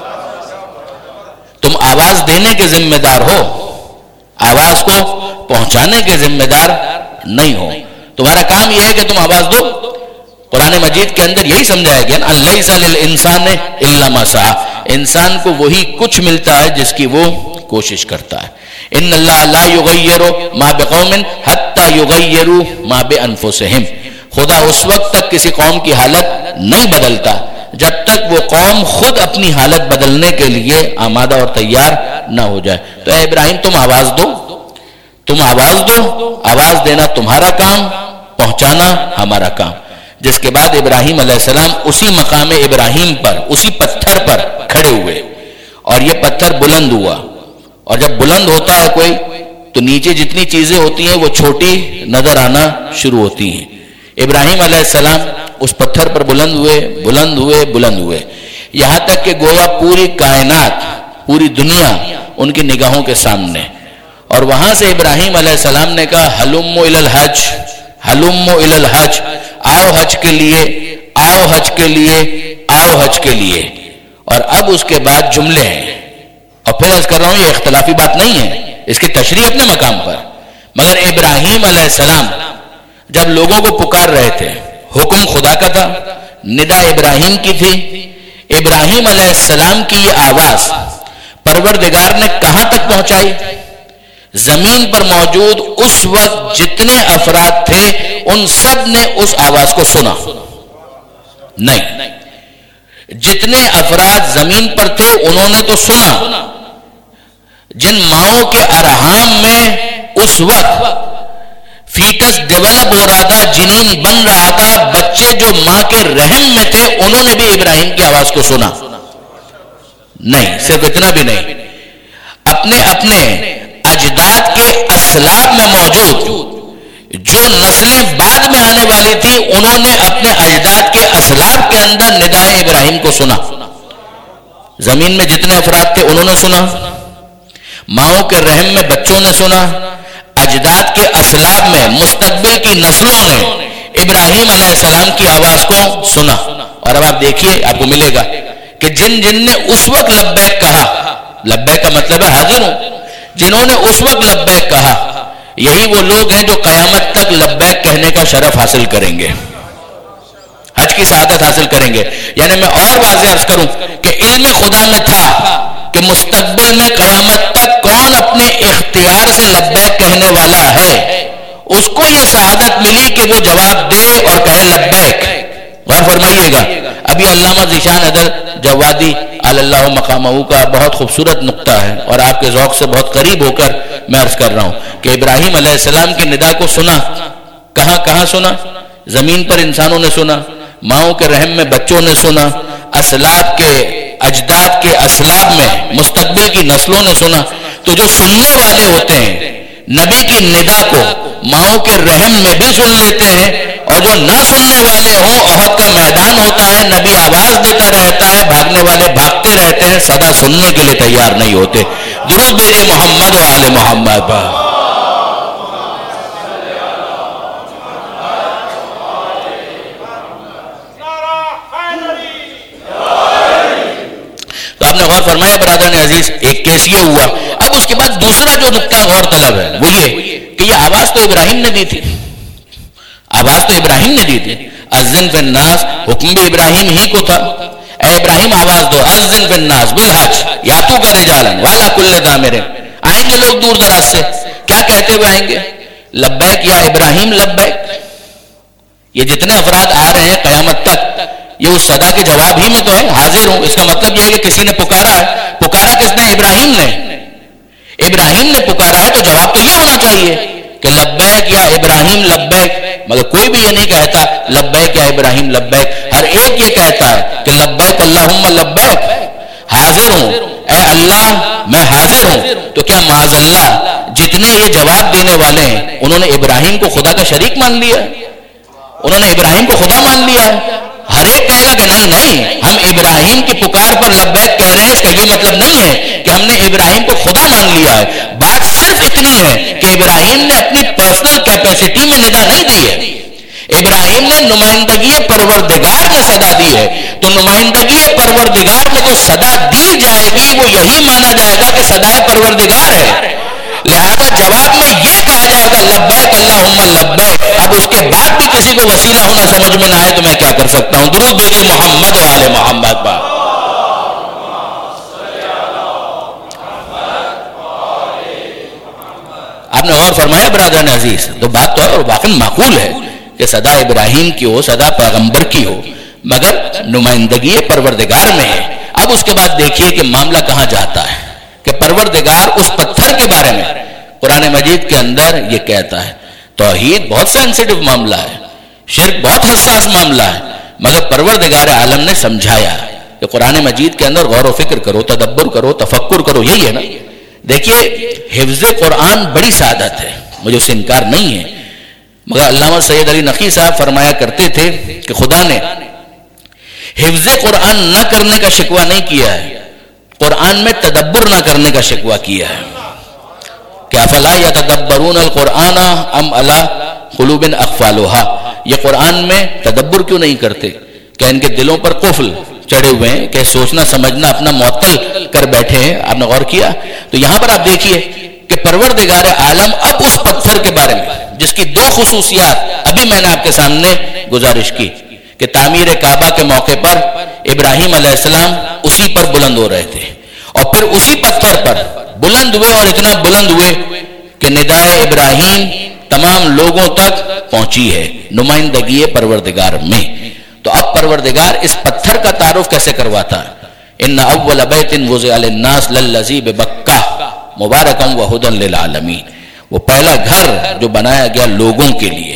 تم آواز دینے کے ذمہ دار ہو، آواز کو پہنچانے کے ذمہ دار نہیں ہو. تمہارا کام یہ ہے کہ تم آواز دو. قرآن مجید کے اندر یہی سمجھایا گیا نا، لیس للانسان الا ما سعى، انسان کو وہی کچھ ملتا ہے جس کی وہ کوشش کرتا ہے. ان اللہ لا یغیر ما بقوم حتی یغیروا ما بانفسہم، خدا اس وقت تک کسی قوم کی حالت نہیں بدلتا جب تک وہ قوم خود اپنی حالت بدلنے کے لیے آمادہ اور تیار نہ ہو جائے. تو اے ابراہیم تم آواز دو، تم آواز دو، آواز دینا تمہارا کام، پہنچانا ہمارا کام. جس کے بعد ابراہیم علیہ السلام اسی مقام ابراہیم پر، اسی پتھر پر کھڑے ہوئے، اور یہ پتھر بلند ہوا. اور جب بلند ہوتا ہے کوئی تو نیچے جتنی چیزیں ہوتی ہیں وہ چھوٹی نظر آنا شروع ہوتی ہیں. ابراہیم علیہ السلام اس پتھر پر بلند ہوئے، بلند ہوئے، بلند ہوئے، یہاں تک کہ گویا پوری کائنات، پوری دنیا ان کی نگاہوں کے سامنے. اور وہاں سے ابراہیم علیہ السلام نے کہا، ہلموا الی الحج، ہلموا الی الحج، آؤ حج کے لیے، آؤ حج کے لیے، آؤ حج کے لیے. اور اب اس کے بعد جملے ہیں، اور پھر عرض کر رہا ہوں یہ اختلافی بات نہیں ہے، اس کی تشریح اپنے مقام پر. مگر ابراہیم علیہ السلام جب لوگوں کو پکار رہے تھے، حکم خدا کا تھا، ندا ابراہیم کی تھی. ابراہیم علیہ السلام کی یہ آواز پروردگار نے کہاں تک پہنچائی؟ زمین پر موجود اس وقت جتنے افراد تھے ان سب نے اس آواز کو سنا نہیں. جتنے افراد زمین پر تھے انہوں نے تو سنا. جن ماؤں کے ارحام میں اس وقت فیٹس ڈیولپ ہو رہا تھا، جنین بن رہا تھا، بچے جو ماں کے رحم میں تھے، انہوں نے بھی ابراہیم کی آواز کو سنا نہیں. صرف اتنا بھی نہیں، اپنے اپنے اجداد کے اسلاب میں موجود جو نسلیں بعد میں آنے والی تھی، انہوں نے اپنے اجداد کے اسلاب کے اندر ندائے ابراہیم کو سنا. زمین میں جتنے افراد تھے انہوں نے سنا، ماؤں کے رحم میں بچوں نے سنا، اجداد کے اسلاب میں مستقبل کی نسلوں نے ابراہیم علیہ السلام کی آواز کو سنا۔ اور اب آپ دیکھیے آپ کو ملے گا کہ جن جن نے اس وقت لبیک کہا، لبیک کا مطلب ہے حاضر ہوں، جنہوں نے اس وقت لبیک کہا یہی وہ لوگ ہیں جو قیامت تک لبیک کہنے کا شرف حاصل کریں گے، حج کی سعادت حاصل کریں گے۔ یعنی میں اور واضح عرض کروں کہ علم خدا میں تھا کہ مستقبل میں قیامت تک کون اپنے اختیار سے لبیک کہنے والا ہے، اس کو یہ سعادت ملی کہ وہ جواب دے اور کہے لبیک۔ غور فرمائیے گا، ابھی علامہ ذیشان حیدر جوادی علی اللہ مقامہ کا بہت خوبصورت نقطہ ہے اور آپ کے ذوق سے بہت قریب ہو کر میں عرض کر رہا ہوں کہ ابراہیم علیہ السلام کی ندا کو سنا، کہاں کہاں سنا؟ زمین پر انسانوں نے سنا، ماؤں کے رحم میں بچوں نے سنا، اسلاف کے اجداد کے اسلاب میں مستقبل کی نسلوں نے سنا۔ تو جو سننے والے ہوتے ہیں نبی کی ندا کو ماؤں کے رحم میں بھی سن لیتے ہیں، اور جو نہ سننے والے ہوں احد کا میدان ہوتا ہے، نبی آواز دیتا رہتا ہے، بھاگنے والے بھاگتے رہتے ہیں، صدا سننے کے لیے تیار نہیں ہوتے۔ درود بھیجے محمد و آل محمد پر۔ تو آپ نے غور فرمایا برادران عزیز، ایک کیس یہ ہوا۔ اب اس کے بعد دوسرا جو نقطہ غور طلب ہے وہ یہ کہ یہ آواز تو ابراہیم نے دی تھی، آواز تو ابراہیم نے دی تھی۔ اذن فی الناس، حکم بھی ابراہیم ہی کو تھا، اے ابراہیم آواز دو، اذن فی الناس بالحج یاتو کا رجالا وعلی کل ضامر، آئیں گے لوگ دور دراز سے، کیا کہتے ہوئے آئیں گے؟ لبیک یا ابراہیم لبیک۔ یہ جتنے افراد آ رہے ہیں قیامت تک یہ اس صدا کے جواب ہی میں تو ہے، حاضر ہوں۔ اس کا مطلب یہ ہے کہ کسی نے پکارا ہے، پکارا کس نے؟ ابراہیم نے، ابراہیم نے پکارا ہے، تو جواب تو یہ ہونا چاہیے کہ لبیک یا ابراہیم لبیک۔ مگر کوئی بھی یہ نہیں کہتا لبیک یا ابراہیم لبیک، ہر ایک یہ کہتا ہے کہ لبیک اللہم لبیک، حاضر ہوں اے اللہ میں حاضر ہوں۔ تو کیا معاذ اللہ جتنے یہ جواب دینے والے ہیں انہوں نے ابراہیم کو خدا کا شریک مان لیا ہے؟ انہوں نے ابراہیم کو خدا مان لیا ہے؟ ہر ایک کہے گا کہ نہیں نہیں، ہم ابراہیم کی پکار پر لبیک کہہ رہے ہیں، اس کا یہ مطلب نہیں ہے کہ ہم نے ابراہیم کو خدا مان لیا ہے۔ بات صرف اتنی ہے کہ ابراہیم نے اپنی پرسنل کیپیسٹی میں ندا نہیں دی ہے، ابراہیم نے نمائندگی پروردگار میں صدا دی ہے۔ تو نمائندگی پروردگار میں جو صدا دی جائے گی وہ یہی مانا جائے گا کہ صدا پروردگار ہے، لہذا جواب میں یہ کہا جائے گا لبیک اللہم لبیک۔ اب اس کے بعد بھی کسی کو وسیلہ ہونا سمجھ میں نہ آئے تو میں کیا کر سکتا ہوں؟ درود بھیجے محمد و آل محمد پر۔ آپ نے غور فرمایا برادران عزیز، تو بات تو ہے اور واقعی معقول ہے کہ صدا ابراہیم کی ہو، صدا پیغمبر کی ہو، مگر نمائندگی پروردگار میں ہے۔ اب اس کے بعد دیکھیے کہ معاملہ کہاں جاتا ہے کہ پروردگار اس پتھر کے بارے میں قرآن مجید کے اندر یہ کہتا ہے۔ توحید بہت سینسیٹیو معاملہ ہے، شرک بہت حساس معاملہ ہے، مگر پروردگار عالم نے سمجھایا کہ قرآن مجید کے اندر غور و فکر کرو، تدبر کرو، تفکر کرو، یہی ہے نا۔ دیکھیے حفظ قرآن بڑی سعادت ہے، مجھے اس سے انکار نہیں ہے، مگر علامہ سید علی نقی صاحب فرمایا کرتے تھے کہ خدا نے حفظ قرآن نہ کرنے کا شکوہ نہیں کیا ہے، قرآن میں تدبر نہ کرنے کا شکوہ کیا ہے کہ افلا یتدبرون القرآن ام علی قلوب اقفالها، یہ قرآن میں تدبر کیوں نہیں کرتے؟ کہ ان کے دلوں پر قفل چڑھے ہوئے ہیں کہ سوچنا سمجھنا اپنا معطل کر بیٹھے ہیں۔ آپ نے غور کیا؟ تو یہاں پر آپ دیکھیے کہ پروردگار عالم اب اس پتھر کے بارے میں جس کی دو خصوصیات ابھی میں نے آپ کے سامنے گزارش کی کہ تعمیر کعبہ کے موقع پر ابراہیم علیہ السلام اسی پر بلند ہو رہے تھے، اور پھر اسی پتھر پر بلند ہوئے، اور اتنا بلند ہوئے کہ ندائے ابراہیم تمام لوگوں تک پہنچی ہے نمائندگی پروردگار میں۔ تو اب پروردگار اس پتھر کا تعارف کیسے کرواتا ہے؟ ان اول بیت وضع للناس للذی ببکہ مبارکا وہدی للعالمین، وہ پہلا گھر جو بنایا گیا لوگوں کے لیے،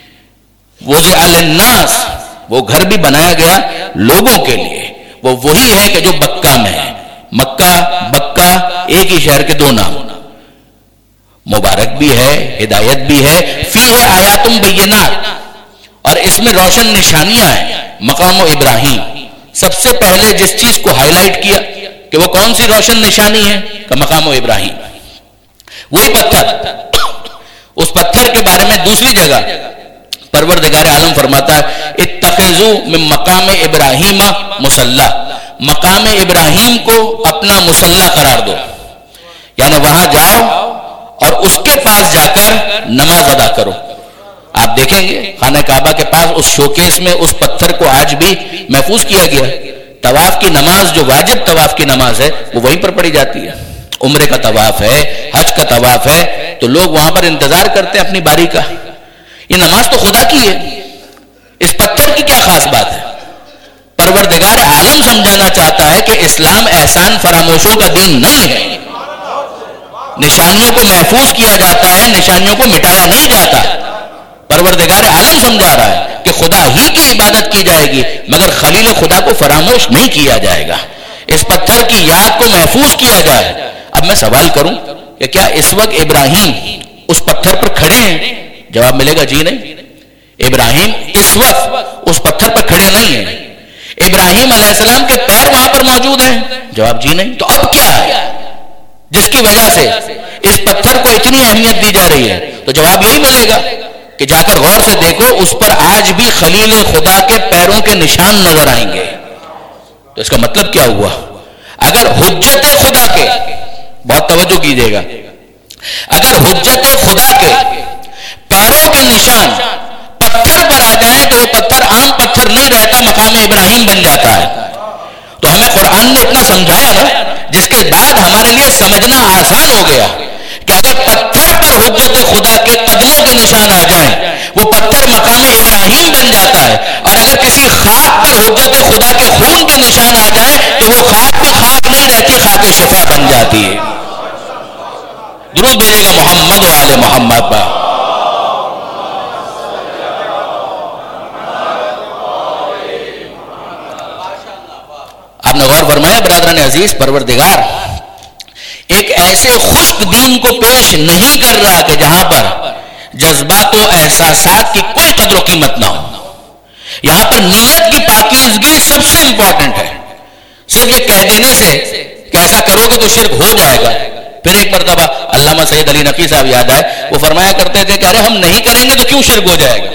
وضع للناس، وہ گھر بھی بنایا گیا لوگوں کے لیے، وہ وہی ہے کہ جو بکہ میں ہے۔ مکہ بکہ ایک ہی شہر کے دو نام، مبارک بھی ہے، ہدایت بھی ہے، فیہ آیات بینات، اور اس میں روشن نشانیاں ہیں۔ مقام ابراہیم سب سے پہلے جس چیز کو ہائی لائٹ کیا کہ وہ کون سی روشن نشانی ہے کہ مقام ابراہیم، وہی پتھر، اس پتھر کے بارے میں دوسری جگہ پروردگار عالم فرماتا ہے اتخذوا من مقام ابراہیم مصلی، مقام ابراہیم کو اپنا مصلی قرار دو، یعنی وہاں جاؤ اور اس کے پاس جا کر نماز ادا کرو۔ آپ دیکھیں گے خانہ کعبہ کے پاس اس شوکیس میں اس پتھر کو آج بھی محفوظ کیا گیا ہے۔ طواف کی نماز جو واجب طواف کی نماز ہے وہ وہیں پر پڑھی جاتی ہے، عمرے کا طواف ہے، حج کا طواف ہے، تو لوگ وہاں پر انتظار کرتے ہیں اپنی باری کا۔ یہ نماز تو خدا کی ہے، اس پتھر کی کیا خاص بات ہے؟ پروردگار عالم سمجھانا چاہتا ہے کہ اسلام احسان فراموشوں کا دین نہیں ہے، نشانیوں کو محفوظ کیا جاتا ہے، نشانیوں کو مٹایا نہیں جاتا۔ پروردگار عالم سمجھا رہا ہے کہ خدا ہی کی عبادت کی جائے گی مگر خلیل خدا کو فراموش نہیں کیا جائے گا، اس پتھر کی یاد کو محفوظ کیا جائے۔ اب میں سوال کروں کہ کیا اس وقت ابراہیم اس پتھر پر کھڑے ہیں؟ جواب ملے گا جی نہیں، ابراہیم اس وقت اس پتھر پر کھڑے نہیں ہیں۔ ابراہیم علیہ السلام کے پیر وہاں پر موجود ہیں؟ جواب جی نہیں۔ تو اب کیا ہے جس کی وجہ سے اس پتھر کو اتنی اہمیت دی جا رہی ہے؟ تو جواب یہی ملے گا کہ جا کر غور سے دیکھو، اس پر آج بھی خلیل خدا کے پیروں کے نشان نظر آئیں گے۔ تو اس کا مطلب کیا ہوا؟ اگر حجت خدا کے، بہت توجہ کیجیے گا، اگر حجت خدا کے پیروں کے نشان پتھر پر آ جائیں تو وہ پتھر عام پتھر نہیں رہتا، مقام ابراہیم بن جاتا ہے۔ تو ہمیں قرآن نے اتنا سمجھایا نا، جس کے بعد ہمارے لیے سمجھنا آسان ہو گیا کہ اگر پتھر پر حجت خدا کے قدموں کے نشان آ جائیں وہ پتھر مقام ابراہیم بن جاتا ہے، اور اگر کسی خاک پر حجت خدا کے خون کے نشان آ جائیں تو وہ خاک بھی خاک نہیں رہتی، خاک شفا بن جاتی ہے۔ درود بھیجے گا محمد و آل محمد پر۔ آپ نے غور فرمایا برادران عزیز، پروردگار ایک ایسے خشک دین کو پیش نہیں کر رہا کہ جہاں پر جذبات و احساسات کی کوئی قدر و قیمت نہ ہو۔ یہاں پر نیت کی پاکیزگی سب سے امپورٹنٹ ہے۔ صرف یہ کہہ دینے سے کہ ایسا کرو گے تو شرک ہو جائے گا۔ پھر ایک مرتبہ علامہ سید علی نقی صاحب یاد آئے، وہ فرمایا کرتے تھے کہ ارے ہم نہیں کریں گے تو کیوں شرک ہو جائے گا؟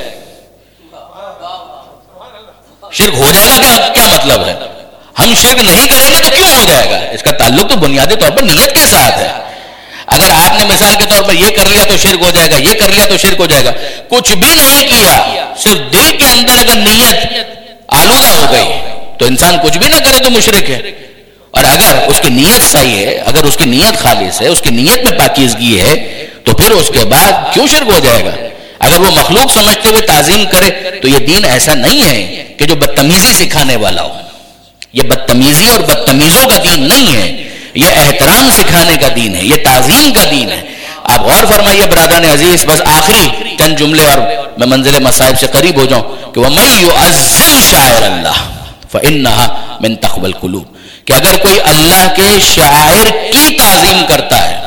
شرک ہو جائے گا کیا کیا مطلب ہے؟ ہم شرک نہیں کریں گے تو کیوں ہو جائے گا؟ اس کا تعلق تو بنیادی طور پر نیت کے ساتھ ہے۔ اگر آپ نے مثال کے طور پر یہ کر لیا تو شرک ہو جائے گا، یہ کر لیا تو شرک ہو جائے گا، کچھ بھی نہیں کیا، صرف دل کے اندر اگر نیت آلودہ ہو گئی تو انسان کچھ بھی نہ کرے تو مشرک ہے۔ اور اگر اس کی نیت صحیح ہے، اگر اس کی نیت خالص ہے، اس کی نیت میں پاکیزگی ہے، تو پھر اس کے بعد کیوں شرک ہو جائے گا؟ اگر وہ مخلوق سمجھتے ہوئے تعظیم کرے تو یہ دین ایسا نہیں ہے کہ جو بدتمیزی سکھانے والا ہو۔ یہ بدتمیزی اور بدتمیزوں کا دین نہیں ہے، یہ احترام سکھانے کا دین ہے، یہ تعظیم کا دین ہے۔ آپ غور فرمائیے برادران عزیز، بس آخری چند جملے اور میں منزل مصائب سے قریب ہو جاؤں کہ وَمَن يُعَظِّمْ شَعَائِرَ اللَّهِ فَإِنَّهَا مِن تَقْوَى الْقُلُوبِ، کہ اگر کوئی اللہ کے شعائر کی تعظیم کرتا ہے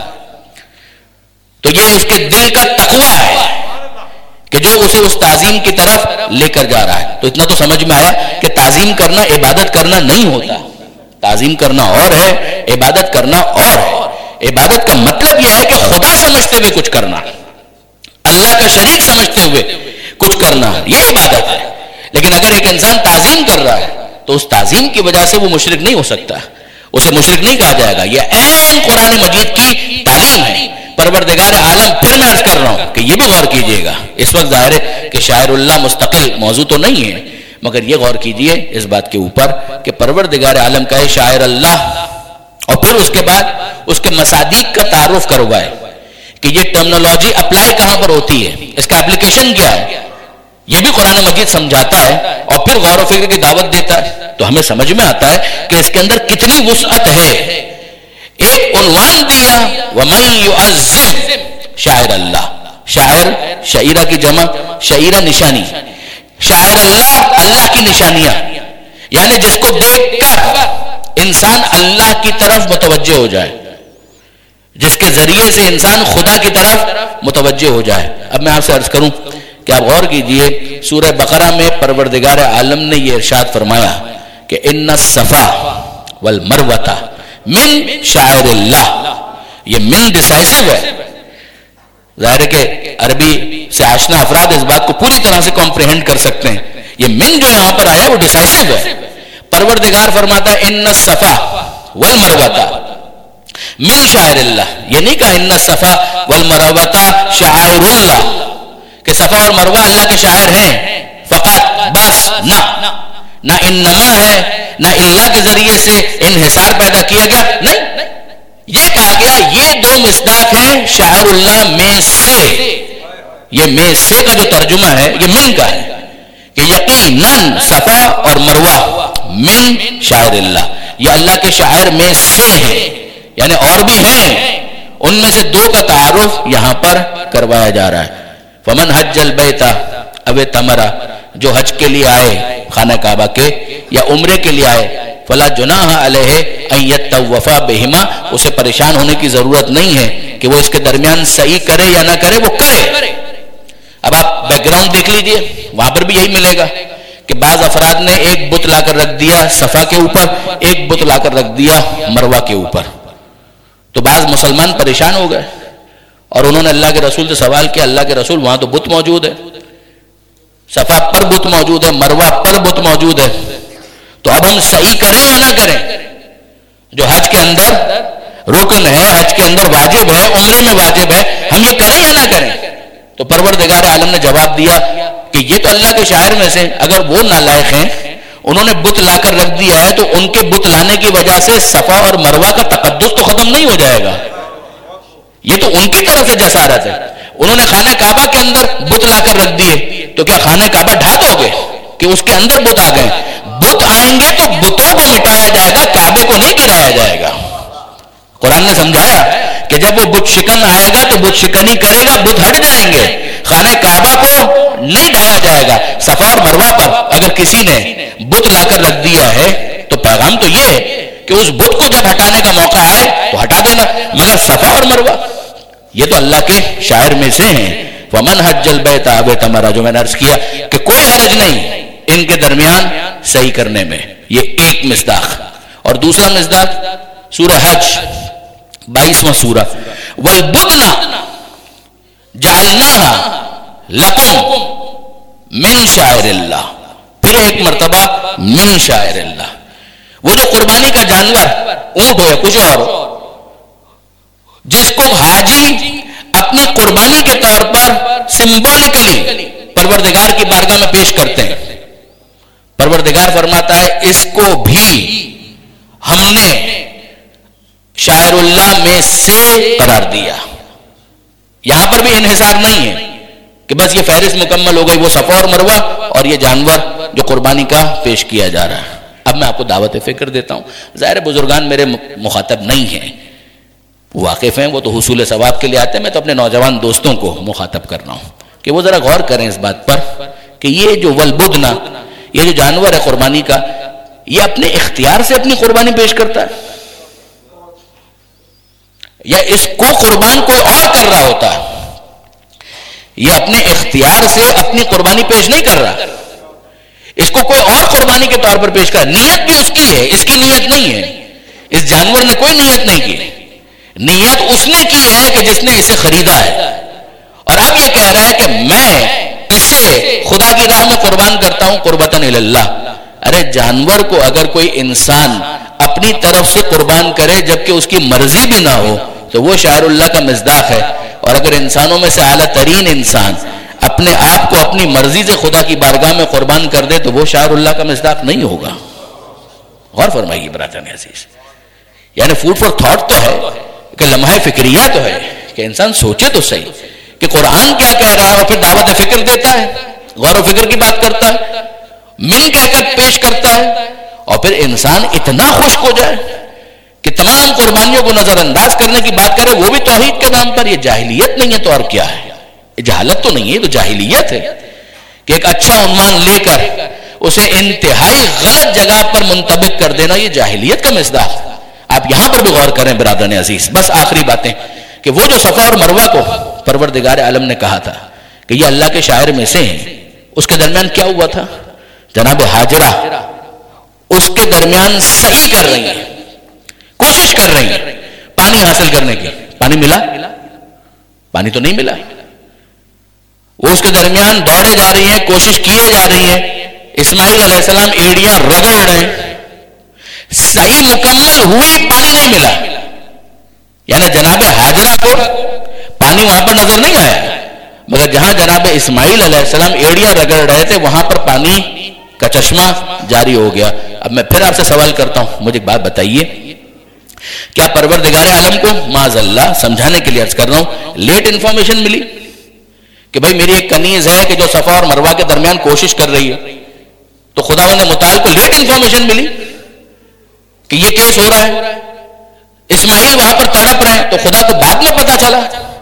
تو یہ اس کے دل کا تقویٰ ہے کہ جو اسے اس تعظیم کی طرف لے کر جا رہا ہے۔ تو اتنا تو سمجھ میں آیا کہ تعظیم کرنا عبادت کرنا نہیں ہوتا، تعظیم کرنا اور ہے، عبادت کرنا اور ہے۔ عبادت کا مطلب یہ ہے کہ خدا سمجھتے ہوئے کچھ کرنا، اللہ کا شریک سمجھتے ہوئے کچھ کرنا، یہ عبادت ہے۔ لیکن اگر ایک انسان تعظیم کر رہا ہے تو اس تعظیم کی وجہ سے وہ مشرک نہیں ہو سکتا، اسے مشرک نہیں کہا جائے گا۔ یہ عین قرآن مجید کی تعلیم ہے۔ پروردگار عالم، پھر میں عرض کر رہا ہوں کہ یہ بھی غور کیجئے گا، اس وقت ظاہر ہے کہ شاعر اللہ مستقل موضوع تو نہیں ہے، مگر یہ غور کیجئے اس بات کے اوپر کہ پروردگار عالم کا ہے شاعر اللہ، اور پھر اس کے بعد اس کے مصادیق کا تعارف کروائے کہ یہ ٹرمنالوجی اپلائی کہاں پر ہوتی ہے، اس کا اپلیکیشن کیا ہے، یہ بھی قرآن مجید سمجھاتا ہے اور پھر غور و فکر کی دعوت دیتا ہے۔ تو ہمیں سمجھ میں آتا ہے کہ اس کے اندر کتنی وسعت ہے۔ ایک عنوان دیا وَمَن يُعَظِّمْ شاعر اللہ، شاعر شعیرہ کی جمع، شعیرہ نشانی، شاعر اللہ اللہ کی نشانیاں، یعنی جس کو دیکھ کر انسان اللہ کی طرف متوجہ ہو جائے، جس کے ذریعے سے انسان خدا کی طرف متوجہ ہو جائے۔ اب میں آپ سے عرض کروں کہ آپ غور کیجئے، سورہ بقرہ میں پروردگار عالم نے یہ ارشاد فرمایا کہ ان الصفا والمروہ من شاعر اللہ، یہ من ڈیسائسو ہے، ظاہر ہے کہ عربی سے آشنا افراد اس بات کو پوری طرح سے کمپریہنڈ کر سکتے ہیں. یہ من جو یہاں پر آیا وہ ڈیسائسو ہے. پروردگار فرماتا ہے ان الصفا والمروہ من شعائر اللہ. یہ نہیں کہا ان الصفا والمروہ شعائر اللہ کہ صفا اور مروہ اللہ کے شاعر ہیں فقط بس. نہ نہ انما ہے نہ اللہ کے ذریعے سے انحصار پیدا کیا گیا. نہیں, یہ کہا گیا یہ دو مصداق ہیں شاعر اللہ میں سے. یہ میں سے کا جو ترجمہ ہے یہ من کا ہے کہ یقیناً صفا اور مروہ من شاعر اللہ, یہ اللہ کے شاعر میں سے ہیں, یعنی اور بھی ہیں, ان میں سے دو کا تعارف یہاں پر کروایا جا رہا ہے. فمن حج البیت او اعتمر, جو حج کے لیے آئے خانہ کعبہ کے یا عمرے کے لیے آئے, فلا جناح علیہ ان یطوف بہما, اسے پریشان ہونے کی ضرورت نہیں ہے کہ وہ اس کے درمیان سعی کرے یا نہ کرے, وہ کرے. اب آپ بیک گراؤنڈ دیکھ لیجئے, وہاں پر بھی یہی ملے گا کہ بعض افراد نے ایک بت لا کر رکھ دیا صفا کے اوپر, ایک بت لا کر رکھ دیا مروہ کے اوپر. تو بعض مسلمان پریشان ہو گئے اور انہوں نے اللہ کے رسول سے سوال کیا, اللہ کے رسول وہاں تو بت موجود ہے, صفا پر بت موجود ہے, مروہ پر بت موجود ہے, تو اب ہم صحیح کریں یا نہ کریں؟ جو حج کے اندر رکن ہے, حج کے اندر واجب ہے, عمرے میں واجب ہے, ہم یہ کریں یا نہ کریں؟ تو پروردگار عالم نے جواب دیا کہ یہ تو اللہ کے شاعر میں سے, اگر وہ نالائق ہیں انہوں نے بت لا کر رکھ دیا ہے تو ان کے بت لانے کی وجہ سے صفا اور مروہ کا تقدس تو ختم نہیں ہو جائے گا. یہ تو ان کی طرف سے جسارت ہے. انہوں نے خانہ کعبہ کے اندر بت لا کر رکھ دیے, تو کیا خانہ کعبہ ڈھا دو گے کہ اس کے اندر بت آ گئے؟ بت آئیں گے تو بتوں کو مٹایا جائے گا, کعبے کو نہیں گرایا جائے گا. قرآن نے سمجھایا کہ جب وہ بت شکن آئے گا تو بت شکنی کرے گا, بت ہٹ جائیں گے, خانہ کعبہ کو نہیں ڈھایا جائے گا. صفا اور مروہ پر اگر کسی نے بت لا کر رکھ دیا ہے تو پیغام تو یہ ہے کہ اس بت کو جب ہٹانے کا موقع آئے تو ہٹا دینا, مگر صفا اور مروہ یہ تو اللہ کے شاعر میں سے ہیں. ومن حج البیت او اعتمر, جو میں نے عرض کیا کہ کوئی حرج نہیں ان کے درمیان صحیح کرنے میں. یہ ایک مصداق. اور دوسرا مصداق سورہ حج بائیسواں سورہ, والبدن جعلناها لکم من شاعر اللہ. پھر ایک مرتبہ من شاعر اللہ. وہ جو قربانی کا جانور اونٹ ہو یا کچھ اور, جس کو حاجی اپنی قربانی کے طور پر سمبولکلی پروردگار کی بارگاہ میں پیش کرتے ہیں, پروردگار فرماتا ہے اس کو بھی ہم نے شاعر اللہ میں سے قرار دیا. یہاں پر بھی انحصار نہیں ہے کہ بس یہ فہرست مکمل ہو گئی, وہ صفا اور مروہ اور یہ جانور جو قربانی کا پیش کیا جا رہا ہے. اب میں آپ کو دعوت فکر دیتا ہوں. ظاہر بزرگان میرے مخاطب نہیں ہیں, واقف ہیں, وہ تو حصول ثواب کے لیے آتے ہیں. میں تو اپنے نوجوان دوستوں کو مخاطب کر رہا ہوں کہ وہ ذرا غور کریں اس بات پر کہ یہ جو والبدنا, یہ جو جانور ہے قربانی کا, یہ اپنے اختیار سے اپنی قربانی پیش کرتا ہے یا اس کو قربان کوئی اور کر رہا ہوتا ہے؟ یہ اپنے اختیار سے اپنی قربانی پیش نہیں کر رہا, اس کو کوئی اور قربانی کے طور پر پیش کر. نیت بھی اس کی ہے, اس کی نیت نہیں ہے. اس جانور نے کوئی نیت نہیں کی, نیت اس نے کی ہے کہ جس نے اسے خریدا ہے. اور اب یہ کہہ رہا ہے کہ میں اسے خدا کی راہ میں قربان کرتا ہوں قربتاً اللہ. ارے جانور کو اگر کوئی انسان اپنی طرف سے قربان کرے جبکہ اس کی مرضی بھی نہ ہو تو وہ شاعر اللہ کا مصداق ہے. اور اگر انسانوں میں سے اعلیٰ ترین انسان اپنے آپ کو اپنی مرضی سے خدا کی بارگاہ میں قربان کر دے تو وہ شاعر اللہ کا مصداق نہیں ہوگا. غور فرمائیے برادران عزیز, یعنی فوڈ فار تھاٹ تو ہے کہ لمحہ فکریہ تو ہے کہ انسان سوچے تو صحیح کہ قرآن کیا کہہ رہا ہے اور پھر دعوت فکر دیتا ہے, غور و فکر کی بات کرتا ہے, من کہہ کر پیش کرتا ہے, اور پھر انسان اتنا خشک ہو جائے کہ تمام قربانیوں کو نظر انداز کرنے کی بات کرے, وہ بھی توحید کے نام پر. یہ جاہلیت نہیں ہے تو اور کیا ہے؟ یہ جہالت تو نہیں ہے, یہ تو جاہلیت ہے کہ ایک اچھا عنوان لے کر اسے انتہائی غلط جگہ پر منطبق کر دینا, یہ جاہلیت کا مصداق. آپ یہاں پر بھی غور کریں برادران عزیز. بس آخری باتیں کہ وہ جو صفا اور مروہ کو پروردگار عالم نے کہا تھا کہ یہ اللہ کے شاعر میں سے ہیں, اس کے درمیان کیا ہوا تھا؟ جناب حاجرہ اس کے درمیان صحیح کر رہی ہیں, کوشش کر رہی ہیں پانی حاصل کرنے کی. پانی ملا؟ پانی تو نہیں ملا. وہ اس کے درمیان دوڑے جا رہی ہیں، کوشش کیے جا رہی ہیں، اسماعیل علیہ السلام ایڑیاں رگڑ رہے ہیں، صحیح مکمل ہوئی، پانی نہیں ملا، یعنی جناب ہاجرہ کو پانی وہاں پر نظر نہیں آیا، مگر جہاں جناب اسماعیل علیہ السلام ایڑیاں رگڑ رہے تھے وہاں پر پانی کا چشمہ جاری ہو گیا۔ اب میں پھر آپ سے سوال کرتا ہوں، مجھے ایک بات بتائیے، کیا پروردگار عالم کو معاذ اللہ سمجھانے کے لیے عرض کر رہا ہوں لیٹ انفارمیشن ملی کہ بھائی میری ایک کنیز ہے کہ جو صفا اور مروہ کے درمیان کوشش کر رہی ہے، تو خداوند متعال کو لیٹ انفارمیشن ملی کہ یہ کیس ہو رہا ہے، اسماعیل وہاں پر تڑپ رہے ہیں، تو خدا کو بعد میں پتا چلا؟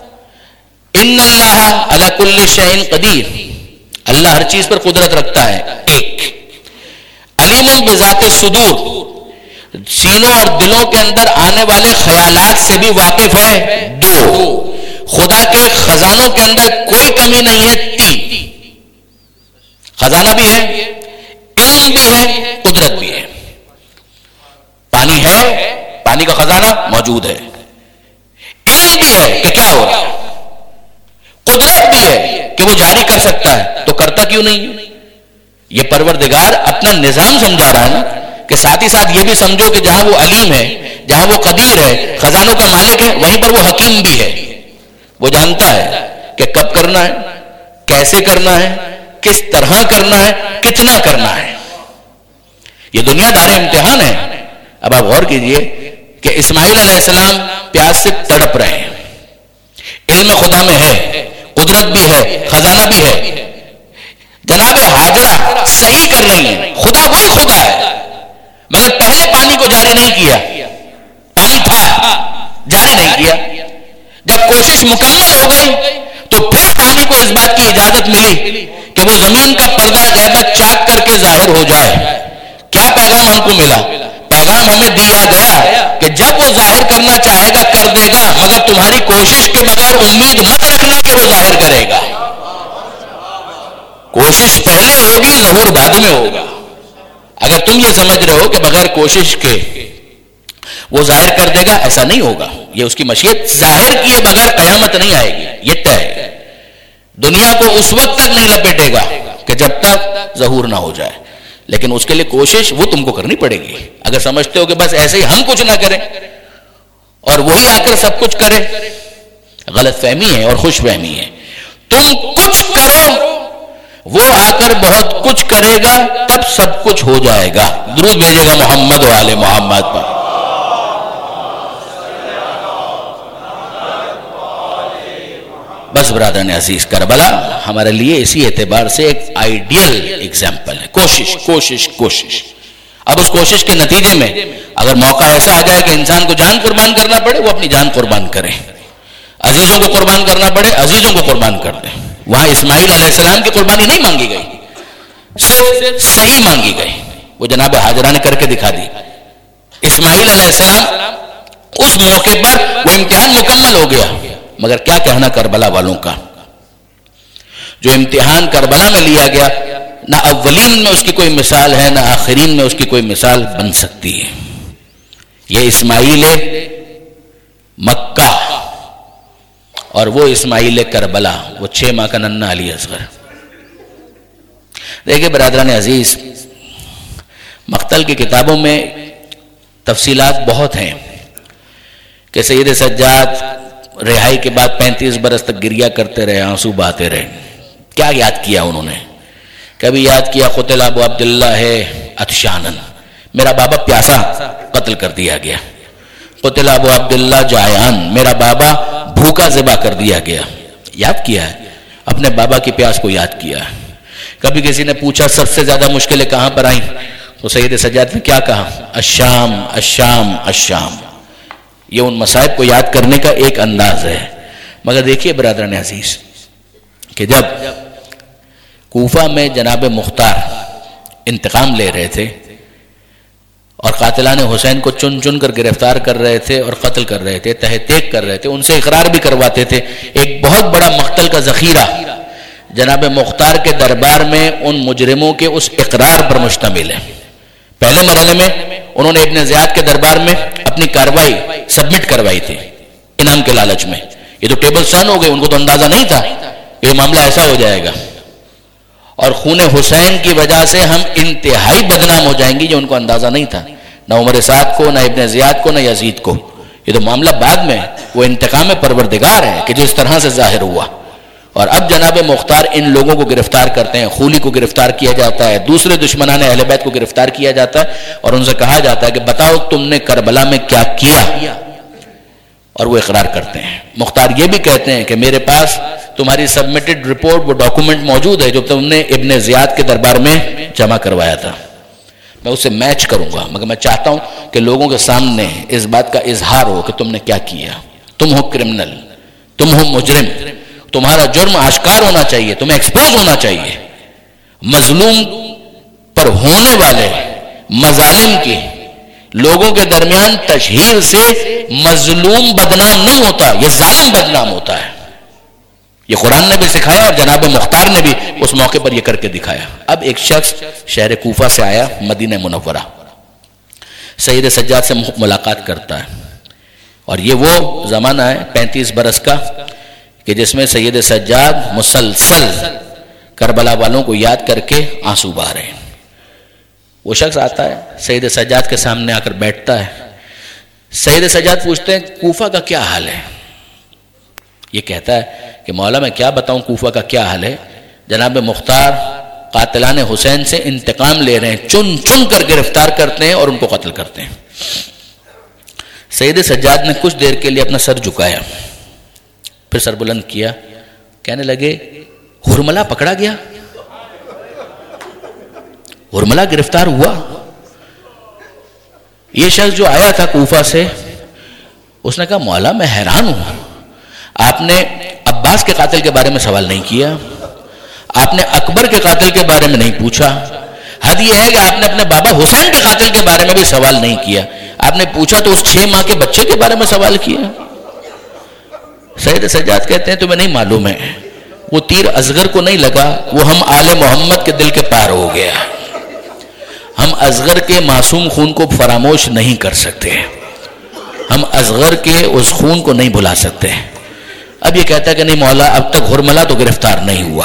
ان اللہ علی کل شیء قدیر، اللہ ہر چیز پر قدرت رکھتا ہے، ایک علیم بذات الصدور، سینوں اور دلوں کے اندر آنے والے خیالات سے بھی واقف ہے، دو خدا کے خزانوں کے اندر کوئی کمی نہیں ہے، تین خزانہ بھی ہے، علم بھی ہے، قدرت بھی ہے، پانی ہے، پانی کا خزانہ موجود ہے، علم بھی ہے کہ کیا ہو رہا ہے، قدرت بھی ہے کہ وہ جاری کر سکتا ہے، تو کرتا کیوں نہیں؟ یہ پروردگار اپنا نظام سمجھا رہا ہے نا، کہ ساتھ ہی ساتھ یہ بھی سمجھو کہ جہاں وہ علیم ہے، جہاں وہ قدیر ہے، خزانوں کا مالک ہے، وہیں پر وہ حکیم بھی ہے، وہ جانتا ہے کہ کب کرنا ہے، کیسے کرنا ہے، کس طرح کرنا ہے، کتنا کرنا ہے۔ یہ دنیا دار امتحان ہے۔ اب آپ غور کیجئے کہ اسماعیل علیہ السلام پیاس سے تڑپ رہے ہیں، علم خدا میں ہے، قدرت بھی ہے، خزانہ بھی ہے، جناب ہاجرہ صحیح کر رہی ہیں، خدا وہی خدا ہے، مگر پہلے پانی کو جاری نہیں کیا، پانی تھا جاری نہیں کیا، جب کوشش مکمل ہو گئی تو پھر پانی کو اس بات کی اجازت ملی کہ وہ زمین کا پردہ غیبت چاک کر کے ظاہر ہو جائے۔ کیا پیغام ہم کو ملا؟ پیغام ہمیں دیا گیا کہ جب وہ ظاہر کرنا چاہے گا کر دے گا، مگر تمہاری کوشش کے بغیر امید مت رکھنا کہ وہ ظاہر کرے گا، کوشش پہلے ہوگی، ظہور بعد میں ہوگا۔ اگر تم یہ سمجھ رہے ہو کہ بغیر کوشش کے وہ ظاہر کر دے گا، ایسا نہیں ہوگا، یہ اس کی مشیت، ظاہر کیے بغیر قیامت نہیں آئے گی، یہ طے ہے۔ دنیا کو اس وقت تک نہیں لپیٹے گا کہ جب تک ظہور نہ ہو جائے، لیکن اس کے لیے کوشش وہ تم کو کرنی پڑے گی۔ اگر سمجھتے ہو کہ بس ایسے ہی ہم کچھ نہ کریں اور وہی آ کر سب کچھ کرے، غلط فہمی ہے اور خوش فہمی ہے۔ تم کچھ کرو، وہ آ کر بہت کچھ کرے گا، تب سب کچھ ہو جائے گا۔ درود بھیجے گا محمد و آل محمد پر۔ بس برادران عزیز، کربلا ہمارے لیے اسی اعتبار سے ایک آئیڈیل ایگزامپل ہے۔ کوشش کوشش کوشش۔ اب اس کوشش کے نتیجے میں اگر موقع ایسا آ جائے کہ انسان کو جان قربان کرنا پڑے، وہ اپنی جان قربان کرے، عزیزوں کو قربان کرنا پڑے، عزیزوں کو قربان کر دیں۔ وہاں اسماعیل علیہ السلام کی قربانی نہیں مانگی گئی، صرف صحیح مانگی گئی، وہ جناب ہاجرہ نے کر کے دکھا دی۔ اسماعیل علیہ السلام اس موقع پر وہ امتحان مکمل ہو گیا، مگر کیا کہنا کربلا والوں کا، جو امتحان کربلا میں لیا گیا، نہ اولین میں اس کی کوئی مثال ہے، نہ آخرین میں اس کی کوئی مثال بن سکتی ہے۔ یہ اسماعیل مکہ اور وہ اسماعیل کربلا، وہ چھ ماہ کا ننھا علی اصغر۔ دیکھیں برادران عزیز، مقتل کی کتابوں میں تفصیلات بہت ہیں کہ سید سجاد رہائی کے بعد پینتیس برس تک گریہ کرتے رہے، آنسو بہاتے رہے۔ کیا یاد کیا انہوں نے؟ کبھی یاد کیا قتل ابو عبداللہ عطشانن، میرا بابا پیاسا قتل کر دیا گیا، قتل ابو عبداللہ جائعان، میرا بابا بھوکا ذبح کر دیا گیا۔ یاد کیا ہے، اپنے بابا کی پیاس کو یاد کیا ہے۔ کبھی کسی نے پوچھا سب سے زیادہ مشکلیں کہاں پر آئیں، تو سید سجاد نے کیا کہا؟ الشام الشام الشام۔ یہ ان مصائب کو یاد کرنے کا ایک انداز ہے۔ مگر دیکھیے برادران عزیز کہ جب کوفہ میں جناب مختار انتقام لے رہے تھے اور قاتلان حسین کو چن چن کر گرفتار کر رہے تھے اور قتل کر رہے تھے، تہ تیک کر رہے تھے، ان سے اقرار بھی کرواتے تھے، ایک بہت بڑا مقتل کا ذخیرہ جناب مختار کے دربار میں ان مجرموں کے اس اقرار پر مشتمل ہے۔ پہلے مرحلے میں انہوں نے ابن زیاد کے دربار میں اپنی کاروائی سبمٹ کروائی تھی انعام کے لالچ میں۔ یہ تو ٹیبل سن ہو گئے، ان کو تو اندازہ نہیں تھا یہ معاملہ ایسا ہو جائے گا اور خون حسین کی وجہ سے ہم انتہائی بدنام ہو جائیں گے، جو ان کو اندازہ نہیں تھا، نہ عمر سعد کو، نہ ابن زیاد کو، نہ یزید کو. یہ تو معاملہ بعد میں، وہ انتقام پروردگار ہے کہ جو اس طرح سے ظاہر ہوا. اور اب جناب مختار ان لوگوں کو گرفتار کرتے ہیں، خولی کو گرفتار کیا جاتا ہے، دوسرے دشمنان اہل بیت کو گرفتار کیا جاتا ہے، اور ان سے کہا جاتا ہے کہ بتاؤ تم نے کربلا میں کیا کیا، اور وہ اقرار کرتے ہیں. مختار یہ بھی کہتے ہیں کہ میرے پاس تمہاری سبمٹڈ رپورٹ، وہ ڈاکومنٹ موجود ہے جو تم نے ابن زیاد کے دربار میں جمع کروایا تھا، میں اسے میچ کروں گا، مگر میں چاہتا ہوں کہ لوگوں کے سامنے اس بات کا اظہار ہو کہ تم نے کیا کیا. تم ہو کرمنل، تم ہو مجرم، تمہارا جرم آشکار ہونا چاہیے، تمہیں ایکسپوز ہونا چاہیے. مظلوم پر ہونے والے مظالم کی لوگوں کے درمیان تشہیر سے مظلوم بدنام نہیں ہوتا، یہ ظالم بدنام ہوتا ہے. یہ قرآن نے بھی سکھایا اور جناب مختار نے بھی اس موقع پر یہ کر کے دکھایا. اب ایک شخص شہر کوفہ سے آیا مدینہ منورہ، سید سجاد سے ملاقات کرتا ہے، اور یہ وہ زمانہ ہے پینتیس برس کا کہ جس میں سید سجاد مسلسل کربلا والوں کو یاد کر کے آنسو بہا رہے ہیں. وہ شخص آتا ہے سید سجاد کے سامنے آ کر بیٹھتا ہے. سید سجاد پوچھتے ہیں کوفہ کا کیا حال ہے؟ یہ کہتا ہے کہ مولا میں کیا بتاؤں کوفہ کا کیا حال ہے، جناب مختار قاتلان حسین سے انتقام لے رہے ہیں، چن چن کر گرفتار کرتے ہیں اور ان کو قتل کرتے ہیں. سید سجاد نے کچھ دیر کے لیے اپنا سر جھکایا، پھر سر بلند کیا، کہنے لگے ہرملہ پکڑا گیا، ہرملہ گرفتار ہوا. یہ شخص جو آیا تھا کوفہ سے، اس نے کہا مولا میں حیران ہوں، آپ نے عباس کے قاتل کے بارے میں سوال نہیں کیا، آپ نے اکبر کے قاتل کے بارے میں نہیں پوچھا، حد یہ ہے کہ آپ نے اپنے بابا حسین کے قاتل کے بارے میں بھی سوال نہیں کیا، آپ نے پوچھا تو اس چھ ماہ کے بچے کے بارے میں سوال کیا. سید سجاد کہتے ہیں تمہیں نہیں معلوم ہے، وہ تیر اصغر کو نہیں لگا، وہ ہم آل محمد کے دل کے پار ہو گیا. ہم اصغر کے معصوم خون کو فراموش نہیں کر سکتے، ہم اصغر کے اس خون کو نہیں بھلا سکتے. اب یہ کہتا ہے کہ نہیں مولا اب تک ہرملہ تو گرفتار نہیں ہوا.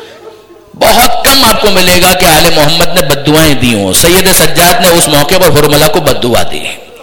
بہت کم آپ کو ملے گا کہ آل محمد نے بددعائیں دی ہوں. سید سجاد نے اس موقع پر ہرملہ کو بددعا دی.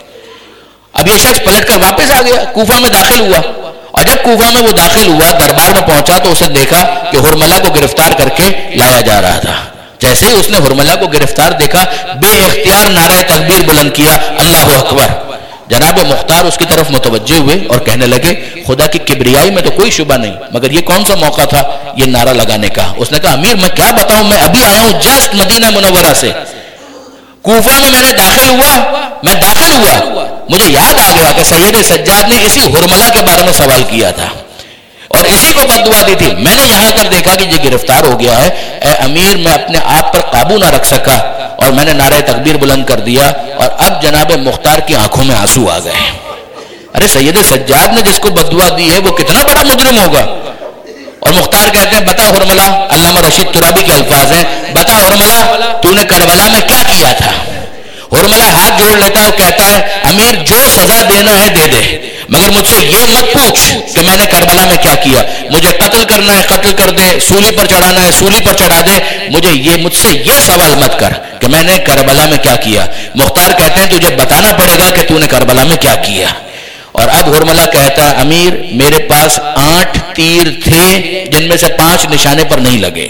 اب یہ شخص پلٹ کر واپس آ گیا، کوفہ میں داخل ہوا، اور جب کوفہ میں وہ داخل ہوا دربار میں پہنچا تو اسے دیکھا کہ ہرملہ کو گرفتار کر کے لایا جا رہا تھا. جیسے ہی اس نے ہرملہ کو گرفتار دیکھا بے اختیار نعرہ تکبیر بلند کیا، اللہ اکبر. جناب مختار اس کی طرف متوجہ ہوئے اور کہنے لگے خدا کی کبریائی میں تو کوئی شبہ نہیں، مگر یہ کون سا موقع تھا یہ نعرہ لگانے کا؟ اس نے کہا امیر میں کیا بتاؤں، میں ابھی آیا ہوں جسٹ مدینہ منورہ سے، کوفہ میں میں نے داخل ہوا، میں داخل ہوا مجھے یاد آ گیا کہ سید سجاد نے اسی ہرملہ کے بارے میں سوال کیا تھا اور اسی کو بددعا دی تھی. میں نے یہاں کر دیکھا کہ یہ گرفتار ہو گیا ہے، اے امیر میں اپنے آپ پر قابو نہ رکھ سکا اور میں نے نعرہ تکبیر بلند کر دیا، اور اب جناب مختار کی آنکھوں میں آنسو آ گئے. ارے سید سجاد نے جس کو بددعا دی ہے وہ کتنا بڑا مجرم ہوگا. اور مختار کہتے ہیں بتا ہرملہ، علامہ رشید ترابی کے الفاظ ہیں، بتا ہرملہ تو نے کربلا میں کیا کیا تھا؟ ہرملہ ہاتھ جوڑ لیتا ہے اور کہتا ہے امیر جو سزا دینا ہے دے دے، مگر مجھ سے یہ مت پوچھ کہ میں نے کربلا میں کیا کیا. مجھے قتل کرنا ہے قتل کر دے، سولی پر چڑھانا ہے سولی پر چڑھا دے، مجھے یہ مجھ سے یہ سوال مت کر کہ میں نے کربلا میں کیا کیا. مختار کہتے ہیں تجھے بتانا پڑے گا کہ تو نے کربلا میں کیا کیا. اور اب ہرملہ کہتا ہے امیر میرے پاس آٹھ تیر تھے جن میں سے پانچ نشانے پر نہیں لگے.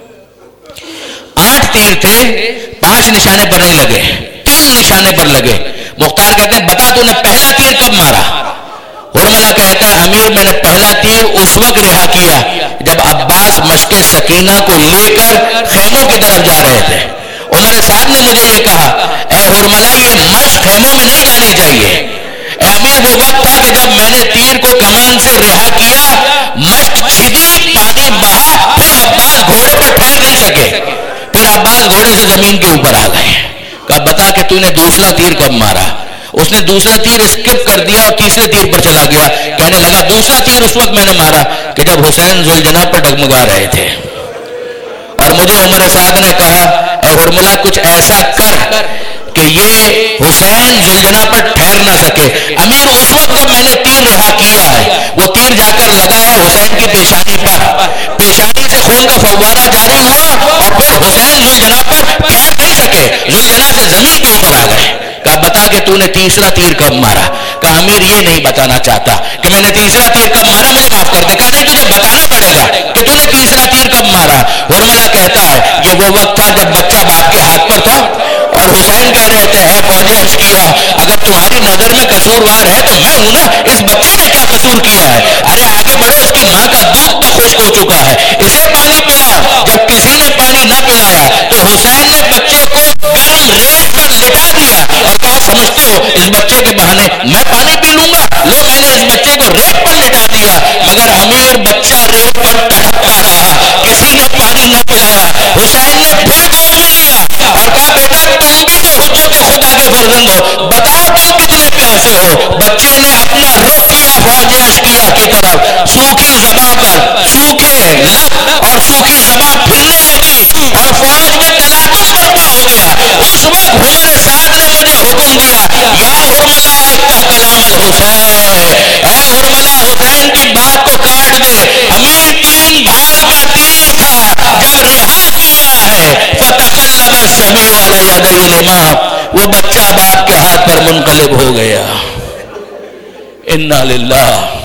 آٹھ تیر تھے، پانچ نشانے پر نہیں لگے، تین نشانے پر لگے. مختار کہتے ہیں بتا تو نے پہلا تیر کب مارا؟ ہرملہ کہتا ہے امیر میں نے پہلا تیر اس وقت رہا کیا جب عباس مشق سکینہ کو لے کر خیموں کی طرف جا رہے تھے. عمر سعد نے مجھے یہ کہا اے ہرملہ یہ مشق خیموں میں نہیں ڈالنی چاہیے. اے امیر وہ وقت تھا کہ جب میں نے تیر کو کمان سے رہا کیا، مشق چھدی، پانی بہا، پھر عباس گھوڑے پر ٹھہر نہیں سکے، پھر عباس گھوڑے سے زمین کے اوپر آ گئے. کہا بتا کہ تو نے دوسرا تیر کب مارا؟ اس نے دوسرا تیر اسکپ کر دیا اور تیسرے تیر پر چلا گیا. کہنے لگا دوسرا تیر اس وقت میں نے مارا کہ جب حسین ذوالجناح پر ڈگمگا رہے تھے. اور مجھے عمر سعد نے کہا اے ہرملہ کچھ ایسا کر کہ یہ حسین ذوالجناح پر ٹھہر نہ سکے. امیر اس وقت جب میں نے تیر رہا کیا ہے وہ تیر جا کر لگا ہے حسین کی پیشانی پر، پیشانی سے خون کا فوارہ جاری ہوا اور پھر حسین ذوالجناح پر ٹھہر نہیں سکے، ذوالجناح سے زمین کے اوپر آ گئے. کہا بتا کہ تو نے تیسرا تیر کب مارا؟ کہا امیر یہ نہیں بتانا چاہتا کہ میں نے تیسرا تیر کب مارا، مجھے معاف کر دے. کہا نہیں تجھے بتانا پڑے گا کہ تو نے تیسرا تیر کب مارا. ورملہ کہتا ہے یہ وہ وقت تھا جب بچہ باپ کے ہاتھ پر تھا. اور حسین کہہ رہے تھے اے فوج اشکیا، اگر تمہاری نظر میں قصوروار ہے تو میں ہوں نا، اس بچے نے کیا قصور کیا ہے؟ ارے آگے بڑھو، اس کی ماں کا دودھ تو خشک ہو چکا ہے، اسے پانی پلاؤ. جب کسی نے پانی نہ پلایا تو حسین نے بچے کو گرم ریت پر لٹا دیا اور کہا سمجھتے ہو اس بچے کے بہانے میں پانی پی لوں گا؟ لو میں نے اس بچے کو ریت پر لٹا دیا. مگر امیر بچہ ریت پر تڑپتا رہا، کسی نے پانی نہ پلایا. حسین نے پھر گود میں لیا اور کہا بیٹا تم بھی تو حجت خدا کے فرزند ہو، بتاؤ تم کتنے پیاسے ہو. بچے نے اپنا رخ کیا فوج اشکیا کی طرف، سوکھی زباں پر سوکھے لب اور سوکھی زباں پھرنے لگی اور فوج میں تلاطم برپا ہو گیا. اس وقت عمر سعد نے مجھے حکم دیا یا ارملہ کا کلام الحسین، اے ارملہ حسین کی بات کو کاٹ دے. امیر تین دھار کا تیر تھا جو رہا کیا ہے. فتقلب الصبی علی یدی الامام، وہ بچہ باپ کے ہاتھ پر منقلب ہو گیا. انا للہ